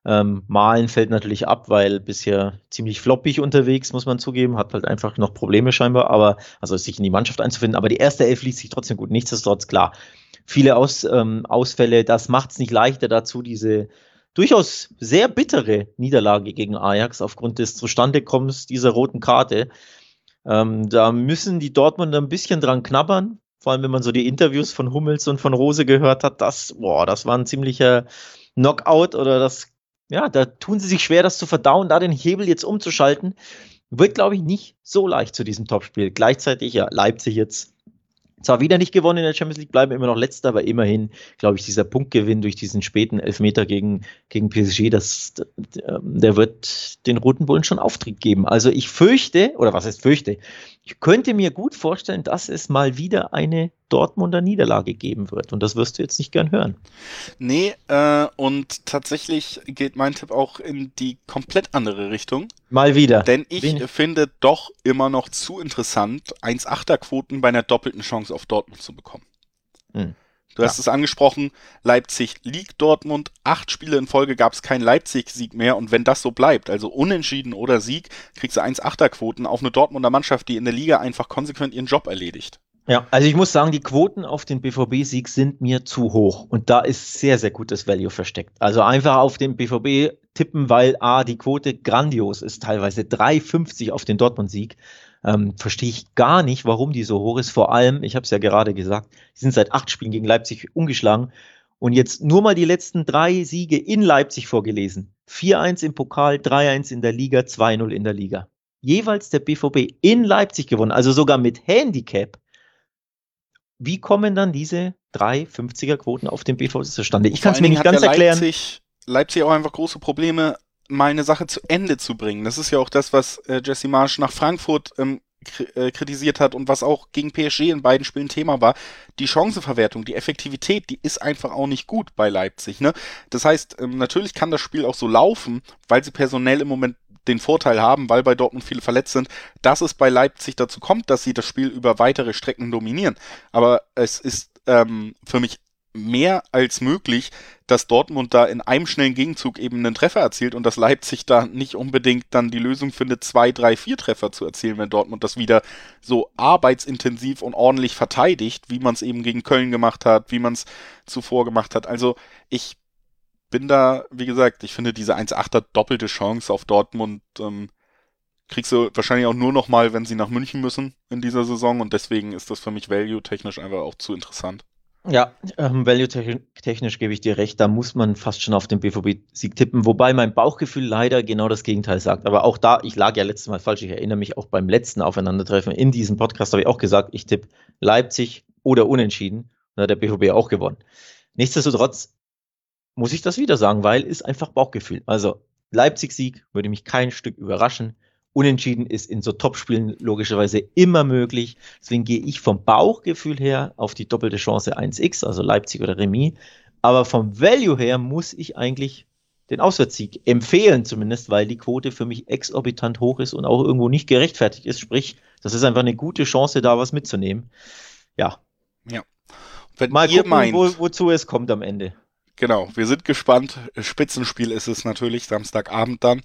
Malen fällt natürlich ab, weil bisher ziemlich floppig unterwegs, muss man zugeben, hat halt einfach noch Probleme scheinbar, aber also sich in die Mannschaft einzufinden, aber die erste 11 liest sich trotzdem gut. Nichtsdestotrotz, klar, viele Ausfälle, das macht es nicht leichter dazu, diese durchaus sehr bittere Niederlage gegen Ajax aufgrund des Zustandekommens dieser roten Karte. Da müssen die Dortmunder ein bisschen dran knabbern, vor allem wenn man so die Interviews von Hummels und von Rose gehört hat. Das war ein ziemlicher Knockout oder da tun sie sich schwer, das zu verdauen, da den Hebel jetzt umzuschalten. Wird, glaube ich, nicht so leicht zu diesem Topspiel. Gleichzeitig, ja, Leipzig jetzt zwar wieder nicht gewonnen in der Champions League, bleiben immer noch Letzter, aber immerhin, glaube ich, dieser Punktgewinn durch diesen späten Elfmeter gegen PSG, der wird den Roten Bullen schon Auftrieb geben. Also ich fürchte, oder was heißt fürchte, ich könnte mir gut vorstellen, dass es mal wieder eine Dortmunder Niederlage geben wird. Und das wirst du jetzt nicht gern hören. Nee, und tatsächlich geht mein Tipp auch in die komplett andere Richtung. Mal wieder. Denn ich finde doch immer noch zu interessant, 1,8er-Quoten bei einer doppelten Chance auf Dortmund zu bekommen. Du hast es angesprochen, Leipzig liegt Dortmund, 8 Spiele in Folge gab es keinen Leipzig-Sieg mehr und wenn das so bleibt, also Unentschieden oder Sieg, kriegst du 1,8er-Quoten auf eine Dortmunder Mannschaft, die in der Liga einfach konsequent ihren Job erledigt. Ja, also ich muss sagen, die Quoten auf den BVB-Sieg sind mir zu hoch und da ist sehr, sehr gutes Value versteckt. Also einfach auf den BVB tippen, weil die Quote grandios ist, teilweise 3,50 auf den Dortmund-Sieg. Verstehe ich gar nicht, warum die so hoch ist. Vor allem, ich habe es ja gerade gesagt, die sind seit 8 Spielen gegen Leipzig ungeschlagen und jetzt nur mal die letzten 3 Siege in Leipzig vorgelesen. 4-1 im Pokal, 3-1 in der Liga, 2-0 in der Liga. Jeweils der BVB in Leipzig gewonnen, also sogar mit Handicap. Wie kommen dann diese 3,50er-Quoten auf den BVB zustande? Ich kann es mir nicht ganz erklären. Leipzig auch einfach große Probleme, mal eine Sache zu Ende zu bringen. Das ist ja auch das, was Jesse Marsch nach Frankfurt kritisiert hat und was auch gegen PSG in beiden Spielen Thema war. Die Chancenverwertung, die Effektivität, die ist einfach auch nicht gut bei Leipzig. Ne? Das heißt, natürlich kann das Spiel auch so laufen, weil sie personell im Moment den Vorteil haben, weil bei Dortmund viele verletzt sind, dass es bei Leipzig dazu kommt, dass sie das Spiel über weitere Strecken dominieren. Aber es ist für mich mehr als möglich, dass Dortmund da in einem schnellen Gegenzug eben einen Treffer erzielt und dass Leipzig da nicht unbedingt dann die Lösung findet, 2, 3, 4 Treffer zu erzielen, wenn Dortmund das wieder so arbeitsintensiv und ordentlich verteidigt, wie man es eben gegen Köln gemacht hat, wie man es zuvor gemacht hat. Also ich bin da, wie gesagt, ich finde diese 1,8er doppelte Chance auf Dortmund kriegst du wahrscheinlich auch nur noch mal, wenn sie nach München müssen in dieser Saison und deswegen ist das für mich value-technisch einfach auch zu interessant. Ja, value-technisch gebe ich dir recht, da muss man fast schon auf den BVB-Sieg tippen, wobei mein Bauchgefühl leider genau das Gegenteil sagt. Aber auch da, ich lag ja letztes Mal falsch, ich erinnere mich auch beim letzten Aufeinandertreffen in diesem Podcast habe ich auch gesagt, ich tippe Leipzig oder Unentschieden, da hat der BVB auch gewonnen. Nichtsdestotrotz muss ich das wieder sagen, weil ist einfach Bauchgefühl. Also Leipzig-Sieg würde mich kein Stück überraschen. Unentschieden ist in so Topspielen logischerweise immer möglich. Deswegen gehe ich vom Bauchgefühl her auf die doppelte Chance 1x, also Leipzig oder Remis. Aber vom Value her muss ich eigentlich den Auswärtssieg empfehlen zumindest, weil die Quote für mich exorbitant hoch ist und auch irgendwo nicht gerechtfertigt ist. Sprich, das ist einfach eine gute Chance, da was mitzunehmen. Ja. Wenn mal ihr gucken, wozu es kommt am Ende. Genau, wir sind gespannt. Spitzenspiel ist es natürlich, Samstagabend dann.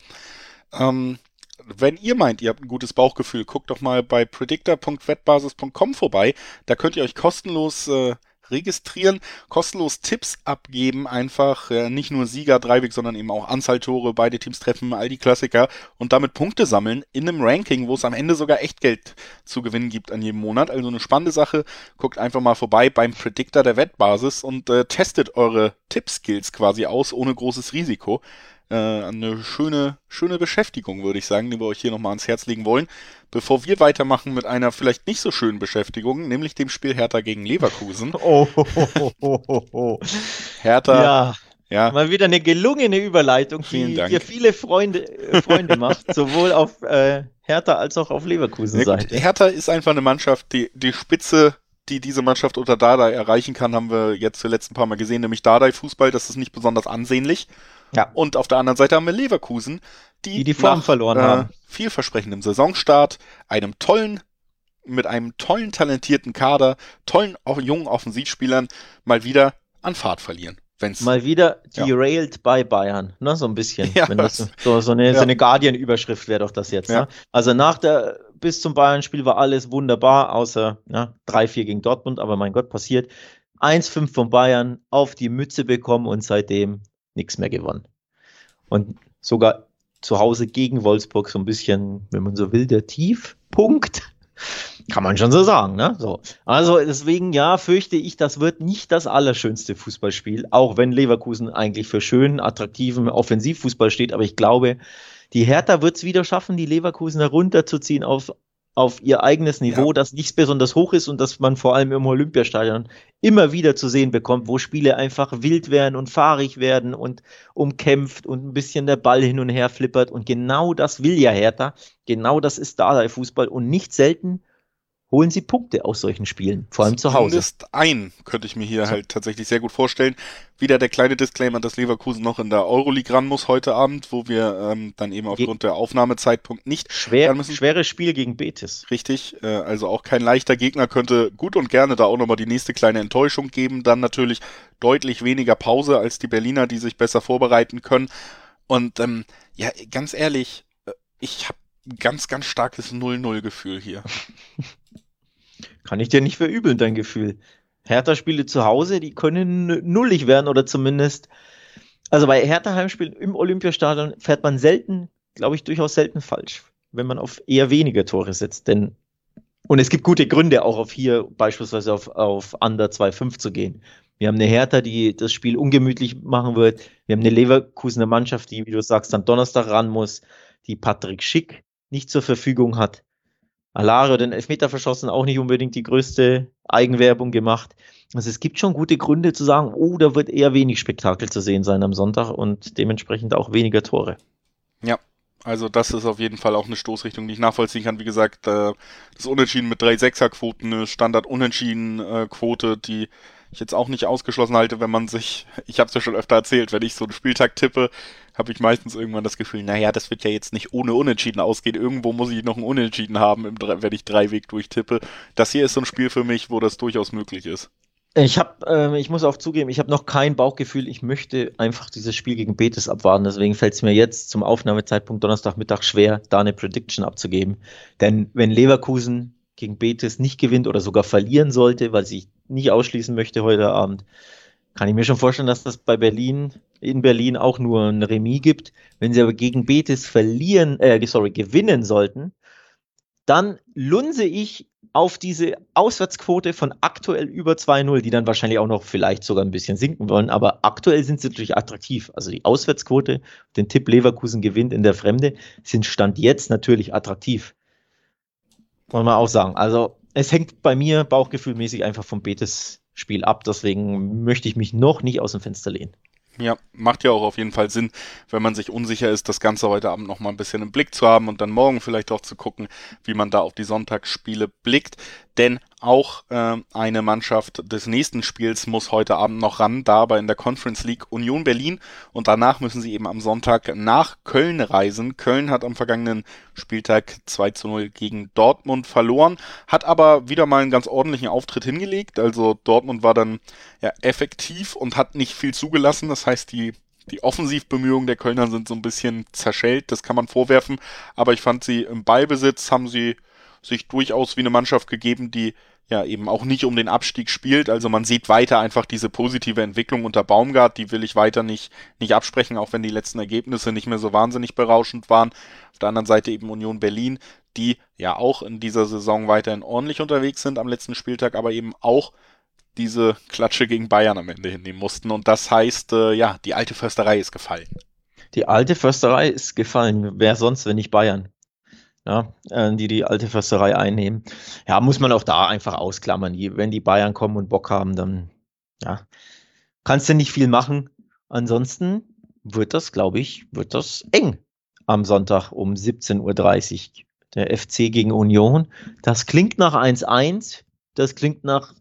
Wenn ihr meint, ihr habt ein gutes Bauchgefühl, guckt doch mal bei predictor.wettbasis.com vorbei. Da könnt ihr euch kostenlos registrieren, kostenlos Tipps abgeben, einfach nicht nur Sieger, Dreiweg, sondern eben auch Anzahl Tore, beide Teams treffen, all die Klassiker und damit Punkte sammeln in einem Ranking, wo es am Ende sogar Echtgeld zu gewinnen gibt an jedem Monat. Also eine spannende Sache. Guckt einfach mal vorbei beim Predictor der Wettbasis und testet eure Tippskills quasi aus, ohne großes Risiko. Eine schöne Beschäftigung, würde ich sagen, die wir euch hier nochmal ans Herz legen wollen. Bevor wir weitermachen mit einer vielleicht nicht so schönen Beschäftigung, nämlich dem Spiel Hertha gegen Leverkusen. Hertha. Ja. Mal wieder eine gelungene Überleitung, die dir viele Freunde macht, sowohl auf Hertha als auch auf Leverkusen-Seite. Hertha ist einfach eine Mannschaft, die Spitze, die diese Mannschaft unter Dardai erreichen kann, haben wir jetzt zuletzt ein paar Mal gesehen, nämlich Dardai-Fußball, das ist nicht besonders ansehnlich. Ja. Und auf der anderen Seite haben wir Leverkusen, die Form verloren haben. Vielversprechendem Saisonstart, mit einem tollen, talentierten Kader, tollen, jungen Offensivspielern mal wieder an Fahrt verlieren. Mal wieder derailed bei Bayern, ne, so ein bisschen. Ja, wenn das so eine Guardian-Überschrift wäre doch das jetzt. Ja. Ne? Also bis zum Bayern-Spiel war alles wunderbar, außer 3-4 gegen Dortmund, aber mein Gott, passiert. 1-5 von Bayern, auf die Mütze bekommen und seitdem nichts mehr gewonnen. Und sogar zu Hause gegen Wolfsburg so ein bisschen, wenn man so will, der Tiefpunkt. Kann man schon so sagen, ne? So. Also deswegen, ja, fürchte ich, das wird nicht das allerschönste Fußballspiel, auch wenn Leverkusen eigentlich für schönen, attraktiven Offensivfußball steht. Aber ich glaube, die Hertha wird es wieder schaffen, die Leverkusener runterzuziehen auf ihr eigenes Niveau, Ja. das nicht besonders hoch ist und das man vor allem im Olympiastadion immer wieder zu sehen bekommt, wo Spiele einfach wild werden und fahrig werden und umkämpft und ein bisschen der Ball hin und her flippert. Und genau das will ja Hertha. Genau das ist Dardai-Fußball. Und nicht selten holen sie Punkte aus solchen Spielen, vor allem zu Hause. Zumindest ein könnte ich mir hier halt tatsächlich sehr gut vorstellen. Wieder der kleine Disclaimer, dass Leverkusen noch in der Euroleague ran muss heute Abend, wo wir dann eben aufgrund der Aufnahmezeitpunkt nicht ran müssen. Schweres Spiel gegen Betis. Richtig, also auch kein leichter Gegner, könnte gut und gerne da auch nochmal die nächste kleine Enttäuschung geben. Dann natürlich deutlich weniger Pause als die Berliner, die sich besser vorbereiten können. Und ja, ganz ehrlich, ich habe ein ganz, ganz starkes 0-0-Gefühl hier. Kann ich dir nicht verübeln, dein Gefühl. Hertha-Spiele zu Hause, die können nullig werden oder zumindest, also bei Hertha-Heimspielen im Olympiastadion fährt man selten, glaube ich, durchaus selten falsch, wenn man auf eher weniger Tore setzt, denn und es gibt gute Gründe auch auf hier beispielsweise auf Under 2,5 zu gehen. Wir haben eine Hertha, die das Spiel ungemütlich machen wird. Wir haben eine Leverkusener Mannschaft, die, wie du sagst, am Donnerstag ran muss, die Patrick Schick nicht zur Verfügung hat. Alario den Elfmeter verschossen, auch nicht unbedingt die größte Eigenwerbung gemacht. Also es gibt schon gute Gründe zu sagen, oh, da wird eher wenig Spektakel zu sehen sein am Sonntag und dementsprechend auch weniger Tore. Ja, also das ist auf jeden Fall auch eine Stoßrichtung, die ich nachvollziehen kann. Wie gesagt, das Unentschieden mit 3-6er-Quoten, eine Standard-Unentschieden-Quote, die ich jetzt auch nicht ausgeschlossen halte, wenn man sich, ich habe es ja schon öfter erzählt, wenn ich so einen Spieltag tippe, habe ich meistens irgendwann das Gefühl, naja, das wird ja jetzt nicht ohne Unentschieden ausgehen. Irgendwo muss ich noch ein Unentschieden haben, wenn ich Dreiweg durchtippe. Das hier ist so ein Spiel für mich, wo das durchaus möglich ist. Ich muss auch zugeben, ich habe noch kein Bauchgefühl. Ich möchte einfach dieses Spiel gegen Betis abwarten. Deswegen fällt es mir jetzt zum Aufnahmezeitpunkt Donnerstagmittag schwer, da eine Prediction abzugeben. Denn wenn Leverkusen gegen Betis nicht gewinnt oder sogar verlieren sollte, was ich nicht ausschließen möchte heute Abend, kann ich mir schon vorstellen, dass das in Berlin auch nur ein Remis gibt. Wenn sie aber gegen Betis gewinnen sollten, dann lunse ich auf diese Auswärtsquote von aktuell über 2-0, die dann wahrscheinlich auch noch vielleicht sogar ein bisschen sinken wollen, aber aktuell sind sie natürlich attraktiv. Also die Auswärtsquote, den Tipp Leverkusen gewinnt in der Fremde, sind Stand jetzt natürlich attraktiv. Wollen wir auch sagen. Also es hängt bei mir bauchgefühlmäßig einfach vom Betis-Spiel ab, deswegen möchte ich mich noch nicht aus dem Fenster lehnen. Ja, macht ja auch auf jeden Fall Sinn, wenn man sich unsicher ist, das Ganze heute Abend noch mal ein bisschen im Blick zu haben und dann morgen vielleicht auch zu gucken, wie man da auf die Sonntagsspiele blickt. Denn auch eine Mannschaft des nächsten Spiels muss heute Abend noch ran, da aber in der Conference League Union Berlin. Und danach müssen sie eben am Sonntag nach Köln reisen. Köln hat am vergangenen Spieltag 2-0 gegen Dortmund verloren, hat aber wieder mal einen ganz ordentlichen Auftritt hingelegt. Also Dortmund war dann ja effektiv und hat nicht viel zugelassen. Das heißt, die Offensivbemühungen der Kölner sind so ein bisschen zerschellt, das kann man vorwerfen. Aber ich fand sie im Ballbesitz, haben sie sich durchaus wie eine Mannschaft gegeben, die ja eben auch nicht um den Abstieg spielt. Also man sieht weiter einfach diese positive Entwicklung unter Baumgart, die will ich weiter nicht absprechen, auch wenn die letzten Ergebnisse nicht mehr so wahnsinnig berauschend waren. Auf der anderen Seite eben Union Berlin, die ja auch in dieser Saison weiterhin ordentlich unterwegs sind am letzten Spieltag, aber eben auch diese Klatsche gegen Bayern am Ende hinnehmen mussten. Und das heißt, ja, die alte Försterei ist gefallen. Die alte Försterei ist gefallen. Wer sonst, wenn nicht Bayern? Ja, die alte Försterei einnehmen. Ja, muss man auch da einfach ausklammern. Wenn die Bayern kommen und Bock haben, dann ja, kannst du nicht viel machen. Ansonsten wird das, glaube ich, eng am Sonntag um 17:30 Uhr. Der FC gegen Union. Das klingt nach 1-1. Das klingt nach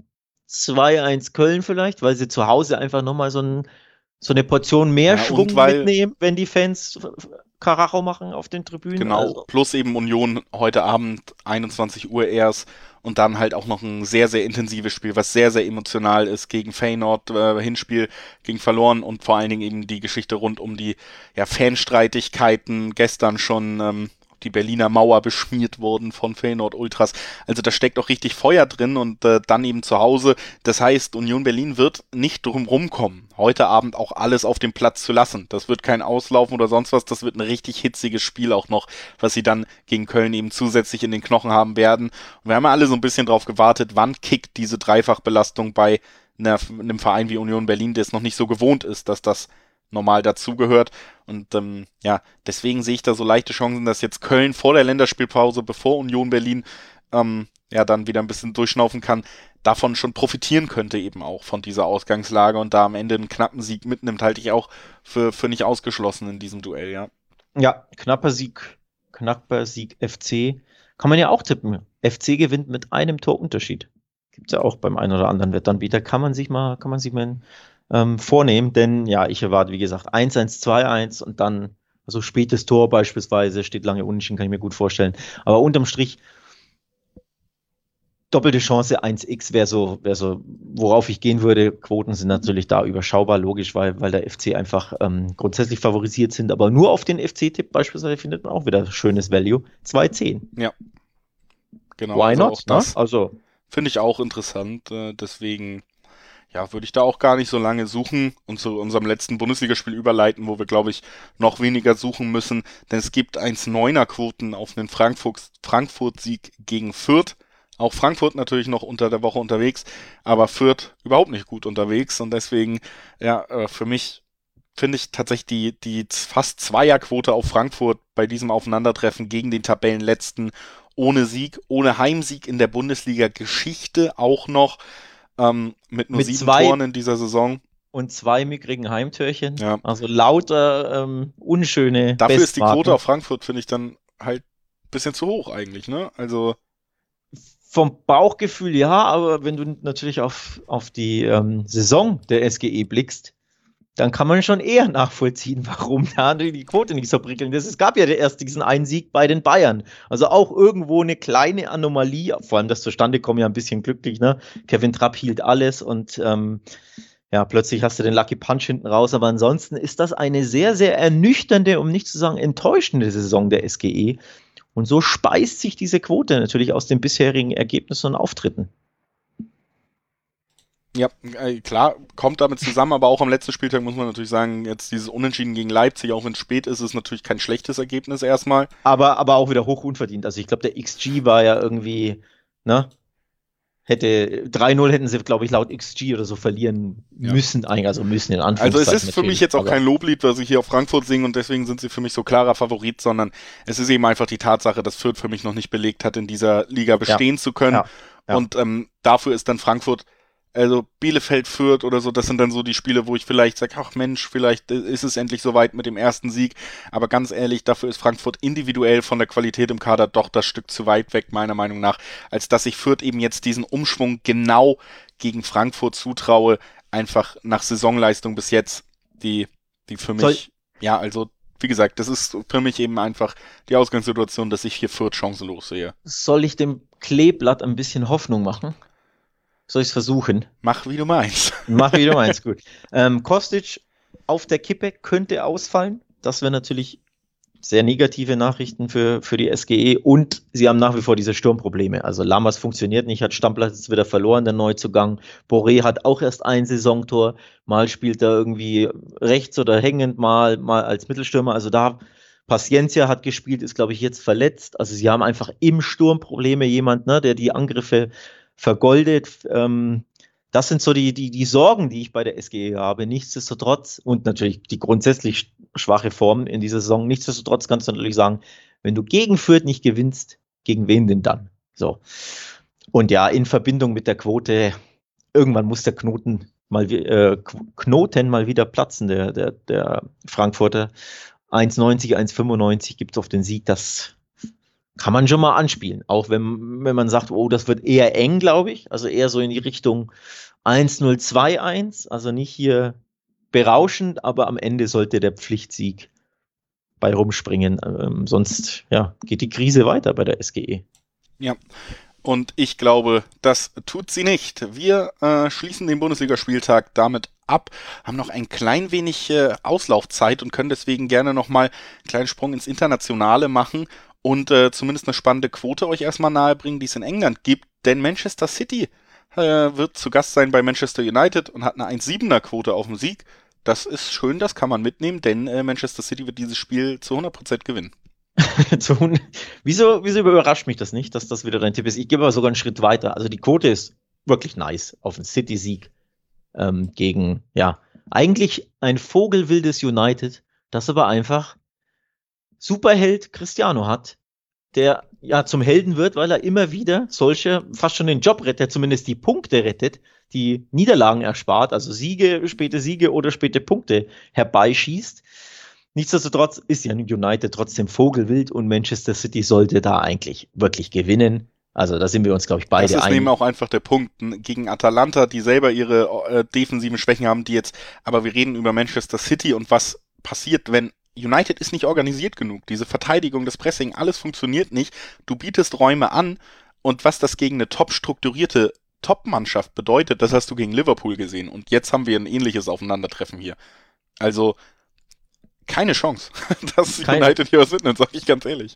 2-1 Köln vielleicht, weil sie zu Hause einfach nochmal so eine Portion mehr Schwung mitnehmen, wenn die Fans Karacho machen auf den Tribünen. Genau, also. Plus eben Union heute Abend 21 Uhr erst und dann halt auch noch ein sehr, sehr intensives Spiel, was sehr, sehr emotional ist gegen Feyenoord, Hinspiel gegen verloren und vor allen Dingen eben die Geschichte rund um die Fanstreitigkeiten gestern schon die Berliner Mauer beschmiert worden von Feyenoord Ultras. Also da steckt auch richtig Feuer drin und dann eben zu Hause. Das heißt, Union Berlin wird nicht drum rumkommen, heute Abend auch alles auf dem Platz zu lassen. Das wird kein Auslaufen oder sonst was, das wird ein richtig hitziges Spiel auch noch, was sie dann gegen Köln eben zusätzlich in den Knochen haben werden. Und wir haben ja alle so ein bisschen drauf gewartet, wann kickt diese Dreifachbelastung bei einem Verein wie Union Berlin, der es noch nicht so gewohnt ist, dass das normal dazugehört. Und deswegen sehe ich da so leichte Chancen, dass jetzt Köln vor der Länderspielpause, bevor Union Berlin dann wieder ein bisschen durchschnaufen kann, davon schon profitieren könnte eben auch von dieser Ausgangslage und da am Ende einen knappen Sieg mitnimmt, halte ich auch für nicht ausgeschlossen in diesem Duell, ja. Ja, knapper Sieg FC. Kann man ja auch tippen. FC gewinnt mit einem Torunterschied. Gibt es ja auch beim einen oder anderen Wettanbieter. Kann man sich mal vornehmen, denn ja, ich erwarte, wie gesagt, 1-1, 2-1 und dann, also spätes Tor beispielsweise, steht lange unentschieden, kann ich mir gut vorstellen. Aber unterm Strich, doppelte Chance 1x wäre so, worauf ich gehen würde. Quoten sind natürlich da überschaubar, logisch, weil der FC einfach grundsätzlich favorisiert sind, aber nur auf den FC-Tipp beispielsweise findet man auch wieder schönes Value. 2,10. Ja, genau. Why also not? auch das Also finde ich auch interessant, deswegen würde ich da auch gar nicht so lange suchen und zu unserem letzten Bundesligaspiel überleiten, wo wir, glaube ich, noch weniger suchen müssen, denn es gibt 1,9er Quoten auf einen Frankfurt-Sieg gegen Fürth. Auch Frankfurt natürlich noch unter der Woche unterwegs, aber Fürth überhaupt nicht gut unterwegs und deswegen, für mich finde ich tatsächlich die fast Zweierquote auf Frankfurt bei diesem Aufeinandertreffen gegen den Tabellenletzten ohne Sieg, ohne Heimsieg in der Bundesliga-Geschichte auch noch, mit nur 7 Toren in dieser Saison. Und 2 mickrigen Heimtörchen. Ja. Also lauter unschöne Dafür ist die Bestmarken. Quote auf Frankfurt, finde ich, dann halt ein bisschen zu hoch eigentlich, ne? Also vom Bauchgefühl ja, aber wenn du natürlich auf die Saison der SGE blickst, dann kann man schon eher nachvollziehen, warum da die Quote nicht so prickelnd ist. Es gab ja erst diesen einen Sieg bei den Bayern. Also auch irgendwo eine kleine Anomalie, vor allem das Zustandekommen ja ein bisschen glücklich, ne? Kevin Trapp hielt alles und plötzlich hast du den Lucky Punch hinten raus. Aber ansonsten ist das eine sehr, sehr ernüchternde, um nicht zu sagen enttäuschende Saison der SGE. Und so speist sich diese Quote natürlich aus den bisherigen Ergebnissen und Auftritten. Ja, klar, kommt damit zusammen, aber auch am letzten Spieltag muss man natürlich sagen, jetzt dieses Unentschieden gegen Leipzig, auch wenn es spät ist, ist natürlich kein schlechtes Ergebnis erstmal. Aber auch wieder hoch unverdient. Also ich glaube, der XG war ja irgendwie, ne? 3-0 hätten sie, glaube ich, laut XG oder so verlieren müssen, eigentlich, also müssen in Anführungszeichen. Also es ist für mich jetzt auch kein Loblied, was ich hier auf Frankfurt singe und deswegen sind sie für mich so klarer Favorit, sondern es ist eben einfach die Tatsache, dass Fürth für mich noch nicht belegt hat, in dieser Liga bestehen zu können. Ja. Und dafür ist dann Frankfurt, also Bielefeld, Fürth oder so, das sind dann so die Spiele, wo ich vielleicht sage, ach Mensch, vielleicht ist es endlich soweit mit dem ersten Sieg. Aber ganz ehrlich, dafür ist Frankfurt individuell von der Qualität im Kader doch das Stück zu weit weg, meiner Meinung nach, als dass ich Fürth eben jetzt diesen Umschwung genau gegen Frankfurt zutraue, einfach nach Saisonleistung bis jetzt, die für mich, wie gesagt, das ist für mich eben einfach die Ausgangssituation, dass ich hier Fürth chancenlos sehe. Soll ich dem Kleeblatt ein bisschen Hoffnung machen? Soll ich es versuchen? Mach, wie du meinst. Mach, wie du meinst, gut. Kostic auf der Kippe könnte ausfallen. Das wäre natürlich sehr negative Nachrichten für die SGE. Und sie haben nach wie vor diese Sturmprobleme. Also Lammers funktioniert nicht, hat Stammplatz jetzt wieder verloren, der Neuzugang. Boré hat auch erst ein Saisontor. Mal spielt er irgendwie rechts oder hängend, mal als Mittelstürmer. Also da Paciencia hat gespielt, ist, glaube ich, jetzt verletzt. Also sie haben einfach im Sturm Probleme. Jemand, ne, der die Angriffe vergoldet. Das sind so die Sorgen, die ich bei der SGE habe. Nichtsdestotrotz, und natürlich die grundsätzlich schwache Form in dieser Saison, nichtsdestotrotz kannst du natürlich sagen, wenn du gegen Fürth nicht gewinnst, gegen wen denn dann? So. Und ja, in Verbindung mit der Quote, irgendwann muss der Knoten mal wieder platzen, der Frankfurter. 1,90, 1,95 gibt es auf den Sieg, das kann man schon mal anspielen, auch wenn man sagt, oh, das wird eher eng, glaube ich, also eher so in die Richtung 1-0, 2-1, also nicht hier berauschend, aber am Ende sollte der Pflichtsieg bei rumspringen, sonst geht die Krise weiter bei der SGE. Ja, und ich glaube, das tut sie nicht. Wir schließen den Bundesligaspieltag damit ab, haben noch ein klein wenig Auslaufzeit und können deswegen gerne nochmal einen kleinen Sprung ins Internationale machen und zumindest eine spannende Quote euch erstmal nahebringen, die es in England gibt. Denn Manchester City wird zu Gast sein bei Manchester United und hat eine 1,7er Quote auf den Sieg. Das ist schön, das kann man mitnehmen, denn Manchester City wird dieses Spiel zu 100% gewinnen. Wieso überrascht mich das nicht, dass das wieder dein Tipp ist? Ich gebe aber sogar einen Schritt weiter. Also die Quote ist wirklich nice auf einen City-Sieg gegen, ja, eigentlich ein vogelwildes United, das aber einfach Superheld Cristiano hat, der ja zum Helden wird, weil er immer wieder solche, fast schon den Job rettet, zumindest die Punkte rettet, die Niederlagen erspart, also späte Siege oder späte Punkte herbeischießt. Nichtsdestotrotz ist ja United trotzdem vogelwild und Manchester City sollte da eigentlich wirklich gewinnen. Also da sind wir uns, glaube ich, beide einig. Das ist eben auch einfach der Punkt. Gegen Atalanta, die selber ihre defensiven Schwächen haben, aber wir reden über Manchester City und was passiert, wenn United ist nicht organisiert genug. Diese Verteidigung, das Pressing, alles funktioniert nicht. Du bietest Räume an und was das gegen eine top strukturierte Top-Mannschaft bedeutet, das hast du gegen Liverpool gesehen. Und jetzt haben wir ein ähnliches Aufeinandertreffen hier. Also keine Chance, dass United hier was mitnimmt, sag ich ganz ehrlich.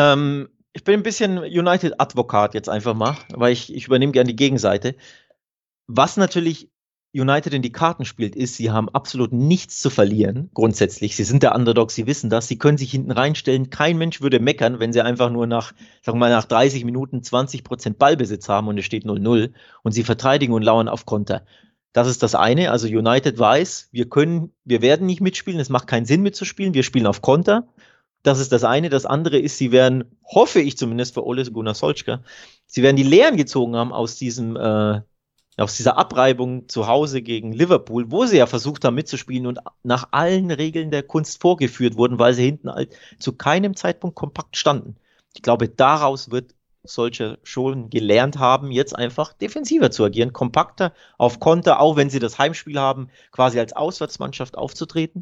Ich bin ein bisschen United-Advokat jetzt einfach mal, weil ich übernehme gerne die Gegenseite. Was natürlich United in die Karten spielt, ist, sie haben absolut nichts zu verlieren, grundsätzlich. Sie sind der Underdog, sie wissen das, sie können sich hinten reinstellen. Kein Mensch würde meckern, wenn sie einfach nur nach 30 Minuten 20% Ballbesitz haben und es steht 0-0 und sie verteidigen und lauern auf Konter. Das ist das eine, also United weiß, wir werden nicht mitspielen, es macht keinen Sinn mitzuspielen, wir spielen auf Konter. Das ist das eine. Das andere ist, sie werden, hoffe ich zumindest für Ole Gunnar Solskjaer, sie werden die Lehren gezogen haben aus dieser Abreibung zu Hause gegen Liverpool, wo sie ja versucht haben mitzuspielen und nach allen Regeln der Kunst vorgeführt wurden, weil sie hinten halt zu keinem Zeitpunkt kompakt standen. Ich glaube, daraus wird Solskjaer schon gelernt haben, jetzt einfach defensiver zu agieren, kompakter auf Konter, auch wenn sie das Heimspiel haben, quasi als Auswärtsmannschaft aufzutreten.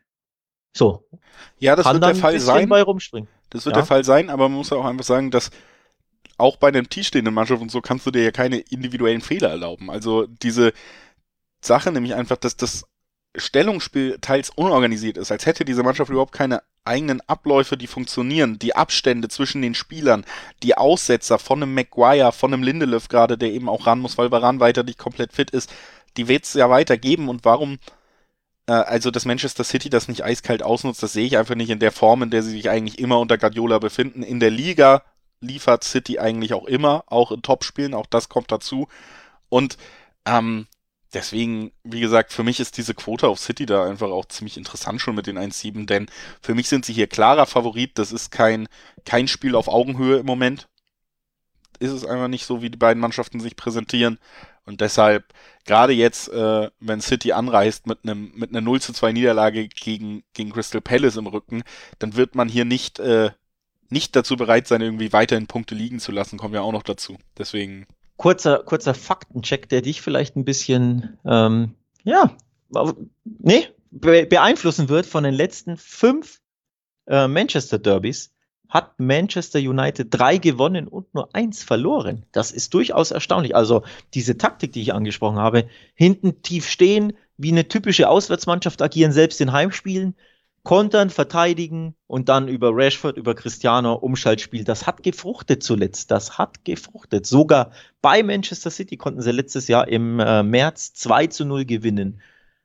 So. Ja, das wird der Fall sein. Das wird der Fall sein, aber man muss ja auch einfach sagen, dass auch bei einem tiefstehenden Mannschaft und so kannst du dir ja keine individuellen Fehler erlauben. Also diese Sache nämlich einfach, dass das Stellungsspiel teils unorganisiert ist, als hätte diese Mannschaft überhaupt keine eigenen Abläufe, die funktionieren, die Abstände zwischen den Spielern, die Aussetzer von einem Maguire, von einem Lindelöf gerade, der eben auch ran muss, weil Varane weiter nicht komplett fit ist, die wird es ja weitergeben und warum also, dass Manchester City das nicht eiskalt ausnutzt, das sehe ich einfach nicht in der Form, in der sie sich eigentlich immer unter Guardiola befinden. In der Liga liefert City eigentlich auch immer, auch in Topspielen, auch das kommt dazu. Und deswegen, wie gesagt, für mich ist diese Quote auf City da einfach auch ziemlich interessant schon mit den 1,7, denn für mich sind sie hier klarer Favorit. Das ist kein Spiel auf Augenhöhe im Moment. Ist es einfach nicht so, wie die beiden Mannschaften sich präsentieren. Und deshalb, gerade jetzt, wenn City anreist mit einer 0-2 Niederlage gegen Crystal Palace im Rücken, dann wird man hier nicht dazu bereit sein, irgendwie weiterhin Punkte liegen zu lassen. Kommen ja auch noch dazu. Deswegen. Kurzer Faktencheck, der dich vielleicht ein bisschen beeinflussen wird. Von den letzten 5 Manchester Derbys hat Manchester United 3 gewonnen und nur 1 verloren. Das ist durchaus erstaunlich. Also diese Taktik, die ich angesprochen habe, hinten tief stehen, wie eine typische Auswärtsmannschaft agieren, selbst in Heimspielen, kontern, verteidigen und dann über Rashford, über Cristiano Umschaltspiel. Das hat gefruchtet zuletzt. Das hat gefruchtet. Sogar bei Manchester City konnten sie letztes Jahr im März 2-0 gewinnen.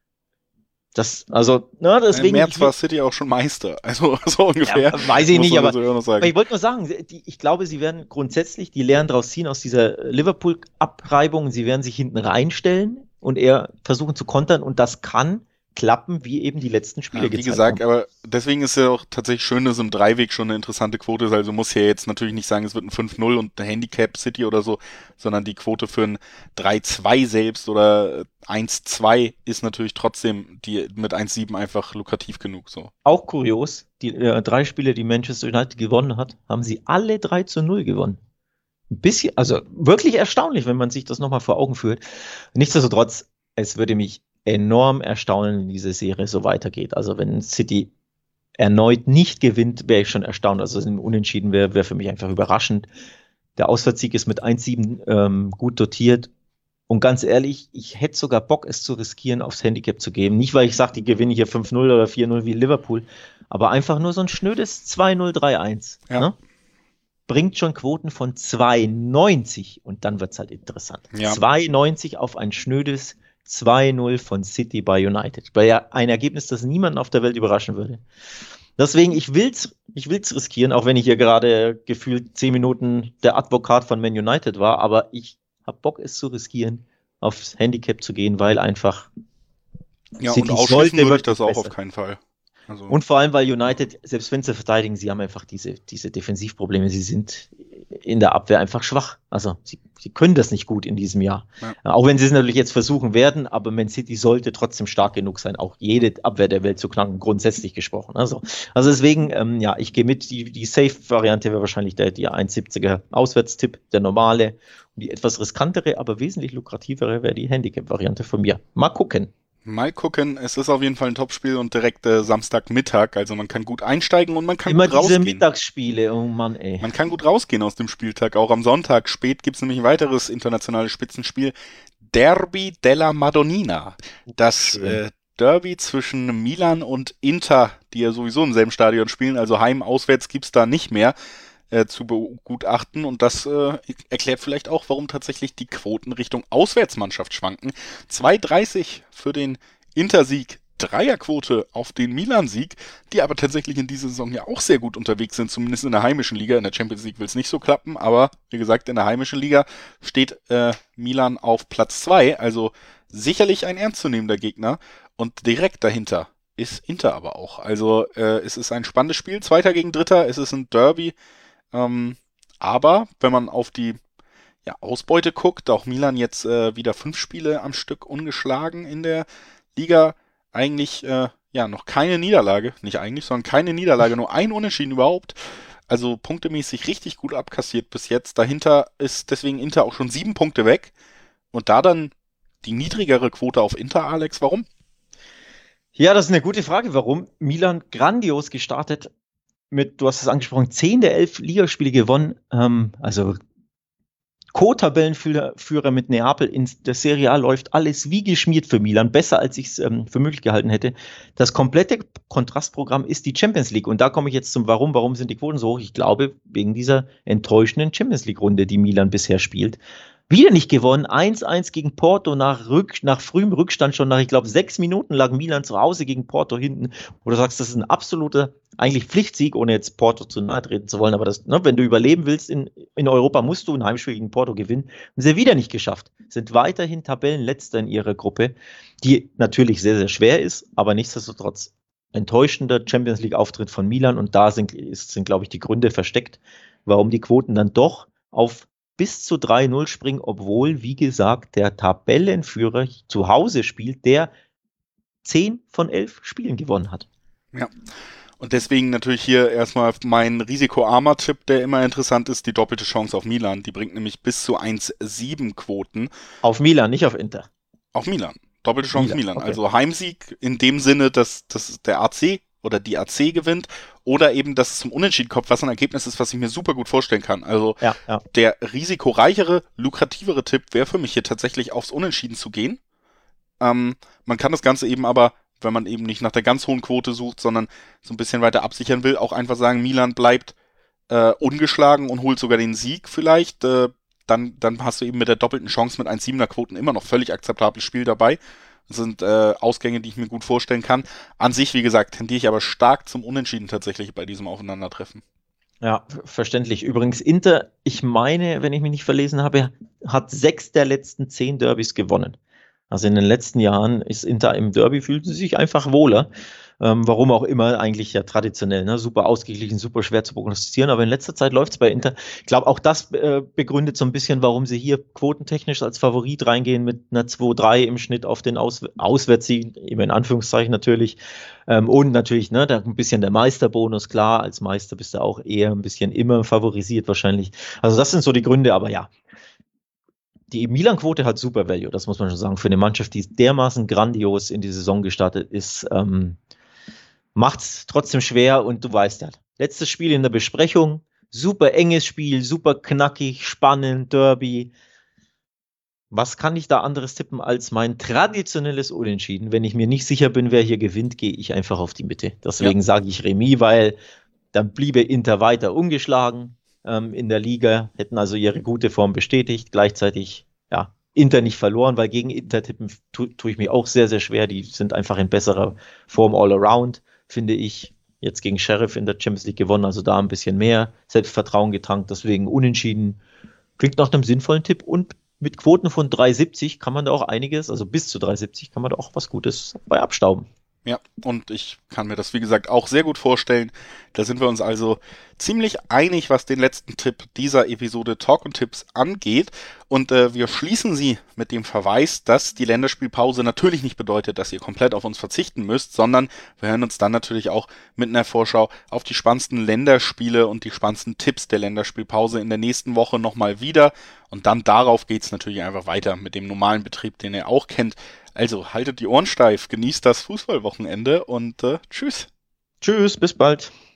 Deswegen. Im März war City auch schon Meister, also so ungefähr. Ja, weiß ich nicht, aber ich wollte nur sagen, ich glaube, sie werden grundsätzlich die Lehren daraus ziehen aus dieser Liverpool-Abreibung. Sie werden sich hinten reinstellen und eher versuchen zu kontern und das kann klappen, wie eben die letzten Spiele gezeigt haben. Wie gesagt, aber deswegen ist ja auch tatsächlich schön, dass im Dreiweg schon eine interessante Quote ist. Also muss ja jetzt natürlich nicht sagen, es wird ein 5-0 und ein Handicap City oder so, sondern die Quote für ein 3-2 selbst oder 1-2 ist natürlich trotzdem die mit 1-7 einfach lukrativ genug. So. Auch kurios, die 3 Spiele, die Manchester United gewonnen hat, haben sie alle 3-0 gewonnen. Ein bisschen, also wirklich erstaunlich, wenn man sich das nochmal vor Augen führt. Nichtsdestotrotz, es würde mich enorm erstaunen, wenn diese Serie so weitergeht. Also wenn City erneut nicht gewinnt, wäre ich schon erstaunt. Also ein Unentschieden wäre für mich einfach überraschend. Der Auswärtssieg ist mit 1,7 gut dotiert. Und ganz ehrlich, ich hätte sogar Bock, es zu riskieren, aufs Handicap zu geben. Nicht, weil ich sage, die gewinnen hier 5-0 oder 4-0 wie Liverpool, aber einfach nur so ein schnödes 2-0, 3-1. Ja. Ne? bringt schon Quoten von 2,90 und dann wird es halt interessant. Ja. 2,90 auf ein schnödes 2-0 von City bei United. Wäre ja ein Ergebnis, das niemanden auf der Welt überraschen würde. Deswegen, ich will's riskieren, auch wenn ich hier gerade gefühlt 10 Minuten der Advokat von Man United war, aber ich habe Bock, es zu riskieren, aufs Handicap zu gehen, weil einfach Ja, City und ausschließen würde ich wirklich das auch besser. auf keinen Fall. Also, Und vor allem, weil United, selbst wenn sie verteidigen, sie haben einfach diese Defensivprobleme. Sie sind in der Abwehr einfach schwach. Also sie können das nicht gut in diesem Jahr. Ja. Auch wenn sie es natürlich jetzt versuchen werden, aber Man City sollte trotzdem stark genug sein, auch jede Abwehr der Welt zu knacken, grundsätzlich gesprochen. Also deswegen, ja, ich gehe mit. Die Safe-Variante wäre wahrscheinlich die 1,70er Auswärtstipp, der normale. Und die etwas riskantere, aber wesentlich lukrativere wäre die Handicap-Variante von mir. Mal gucken. Mal gucken, es ist auf jeden Fall ein Topspiel und direkt Samstagmittag, also man kann gut einsteigen und man kann Immer gut rausgehen. diese Mittagsspiele, oh Mann, ey. Man kann gut rausgehen aus dem Spieltag, auch am Sonntag spät gibt es nämlich ein weiteres internationales Spitzenspiel, Derby della Madonnina, das Derby zwischen Milan und Inter, die ja sowieso im selben Stadion spielen, also heim-auswärts gibt's da nicht mehr zu begutachten und das erklärt vielleicht auch, warum tatsächlich die Quoten Richtung Auswärtsmannschaft schwanken. 2,30 für den Intersieg, Dreierquote auf den Milan-Sieg, die aber tatsächlich in dieser Saison ja auch sehr gut unterwegs sind, zumindest in der heimischen Liga. In der Champions League will es nicht so klappen, aber wie gesagt, in der heimischen Liga steht Milan auf Platz 2, also sicherlich ein ernstzunehmender Gegner und direkt dahinter ist Inter aber auch. Also es ist ein spannendes Spiel, Zweiter gegen Dritter, es ist ein Derby. Aber wenn man auf die Ausbeute guckt, auch Milan jetzt wieder 5 Spiele am Stück ungeschlagen in der Liga, eigentlich noch keine Niederlage, nicht eigentlich, sondern keine Niederlage, nur ein Unentschieden überhaupt, also punktemäßig richtig gut abkassiert bis jetzt, dahinter ist deswegen Inter auch schon 7 Punkte weg und da dann die niedrigere Quote auf Inter, Alex, warum? Ja, das ist eine gute Frage, warum. Milan grandios gestartet mit, du hast es angesprochen, 10 der 11 Ligaspiele gewonnen, also Co-Tabellenführer mit Neapel in der Serie A läuft alles wie geschmiert für Milan, besser als ich es für möglich gehalten hätte. Das komplette Kontrastprogramm ist die Champions League und da komme ich jetzt zum Warum. Warum sind die Quoten so hoch? Ich glaube, wegen dieser enttäuschenden Champions League-Runde, die Milan bisher spielt. Wieder nicht gewonnen, 1-1 gegen Porto nach frühem Rückstand, schon nach, ich glaube, 6 Minuten lag Milan zu Hause gegen Porto hinten, wo du sagst, das ist ein absoluter, eigentlich Pflichtsieg, ohne jetzt Porto zu nahe treten zu wollen, aber das, wenn du überleben willst in Europa, musst du ein Heimspiel gegen Porto gewinnen. Und sie wieder nicht geschafft, sind weiterhin Tabellenletzter in ihrer Gruppe, die natürlich sehr, sehr schwer ist, aber nichtsdestotrotz enttäuschender Champions League-Auftritt von Milan und da sind, glaube ich, die Gründe versteckt, warum die Quoten dann doch auf bis zu 3-0 springen, obwohl, wie gesagt, der Tabellenführer zu Hause spielt, der 10 von 11 Spielen gewonnen hat. Ja, und deswegen natürlich hier erstmal mein risikoarmer Tipp, der immer interessant ist, die doppelte Chance auf Milan. Die bringt nämlich bis zu 1,7 Quoten. Auf Milan, nicht auf Inter. Auf Milan. Doppelte Chance Milan. Okay. Also Heimsieg in dem Sinne, dass der AC oder die AC gewinnt oder eben, dass es zum Unentschieden kommt, was ein Ergebnis ist, was ich mir super gut vorstellen kann. Also der risikoreichere, lukrativere Tipp wäre für mich hier tatsächlich aufs Unentschieden zu gehen. Man kann das Ganze eben aber, wenn man eben nicht nach der ganz hohen Quote sucht, sondern so ein bisschen weiter absichern will, auch einfach sagen, Milan bleibt ungeschlagen und holt sogar den Sieg vielleicht. Dann hast du eben mit der doppelten Chance mit 1,7er Quoten immer noch völlig akzeptables Spiel dabei. Das sind Ausgänge, die ich mir gut vorstellen kann. An sich, wie gesagt, tendiere ich aber stark zum Unentschieden tatsächlich bei diesem Aufeinandertreffen. Ja, verständlich. Übrigens, Inter, ich meine, wenn ich mich nicht verlesen habe, hat 6 der letzten 10 Derbys gewonnen. Also in den letzten Jahren ist Inter im Derby, fühlt sie sich einfach wohler. Warum auch immer, eigentlich ja traditionell, ne? Super ausgeglichen, super schwer zu prognostizieren, aber in letzter Zeit läuft es bei Inter. Ich glaube, auch das begründet so ein bisschen, warum sie hier quotentechnisch als Favorit reingehen mit einer 2-3 im Schnitt auf den Auswärtssieg, immer in Anführungszeichen natürlich. Und natürlich, ne, da ein bisschen der Meisterbonus, klar, als Meister bist du auch eher ein bisschen immer favorisiert wahrscheinlich. Also das sind so die Gründe, aber ja. Die Milan-Quote hat super Value, das muss man schon sagen. Für eine Mannschaft, die dermaßen grandios in die Saison gestartet ist, macht es trotzdem schwer und du weißt ja, letztes Spiel in der Besprechung, super enges Spiel, super knackig, spannend, Derby. Was kann ich da anderes tippen als mein traditionelles Unentschieden? Wenn ich mir nicht sicher bin, wer hier gewinnt, gehe ich einfach auf die Mitte. Deswegen sage ich Remis, weil dann bliebe Inter weiter ungeschlagen. in der Liga, hätten also ihre gute Form bestätigt, gleichzeitig, ja, Inter nicht verloren, weil gegen Inter tippen tue ich mich auch sehr, sehr schwer. Die sind einfach in besserer Form all around, finde ich. Jetzt gegen Sheriff in der Champions League gewonnen, also da ein bisschen mehr Selbstvertrauen getankt, deswegen unentschieden. Klingt nach einem sinnvollen Tipp und mit Quoten von 3,70 kann man da auch einiges, also bis zu 3,70 kann man da auch was Gutes bei abstauben. Ja, und ich kann mir das, wie gesagt, auch sehr gut vorstellen. Da sind wir uns also ziemlich einig, was den letzten Tipp dieser Episode Talk und Tipps angeht. Und wir schließen sie mit dem Verweis, dass die Länderspielpause natürlich nicht bedeutet, dass ihr komplett auf uns verzichten müsst, sondern wir hören uns dann natürlich auch mit einer Vorschau auf die spannendsten Länderspiele und die spannendsten Tipps der Länderspielpause in der nächsten Woche nochmal wieder. Und dann darauf geht's natürlich einfach weiter mit dem normalen Betrieb, den ihr auch kennt. Also haltet die Ohren steif, genießt das Fußballwochenende und tschüss. Tschüss, bis bald.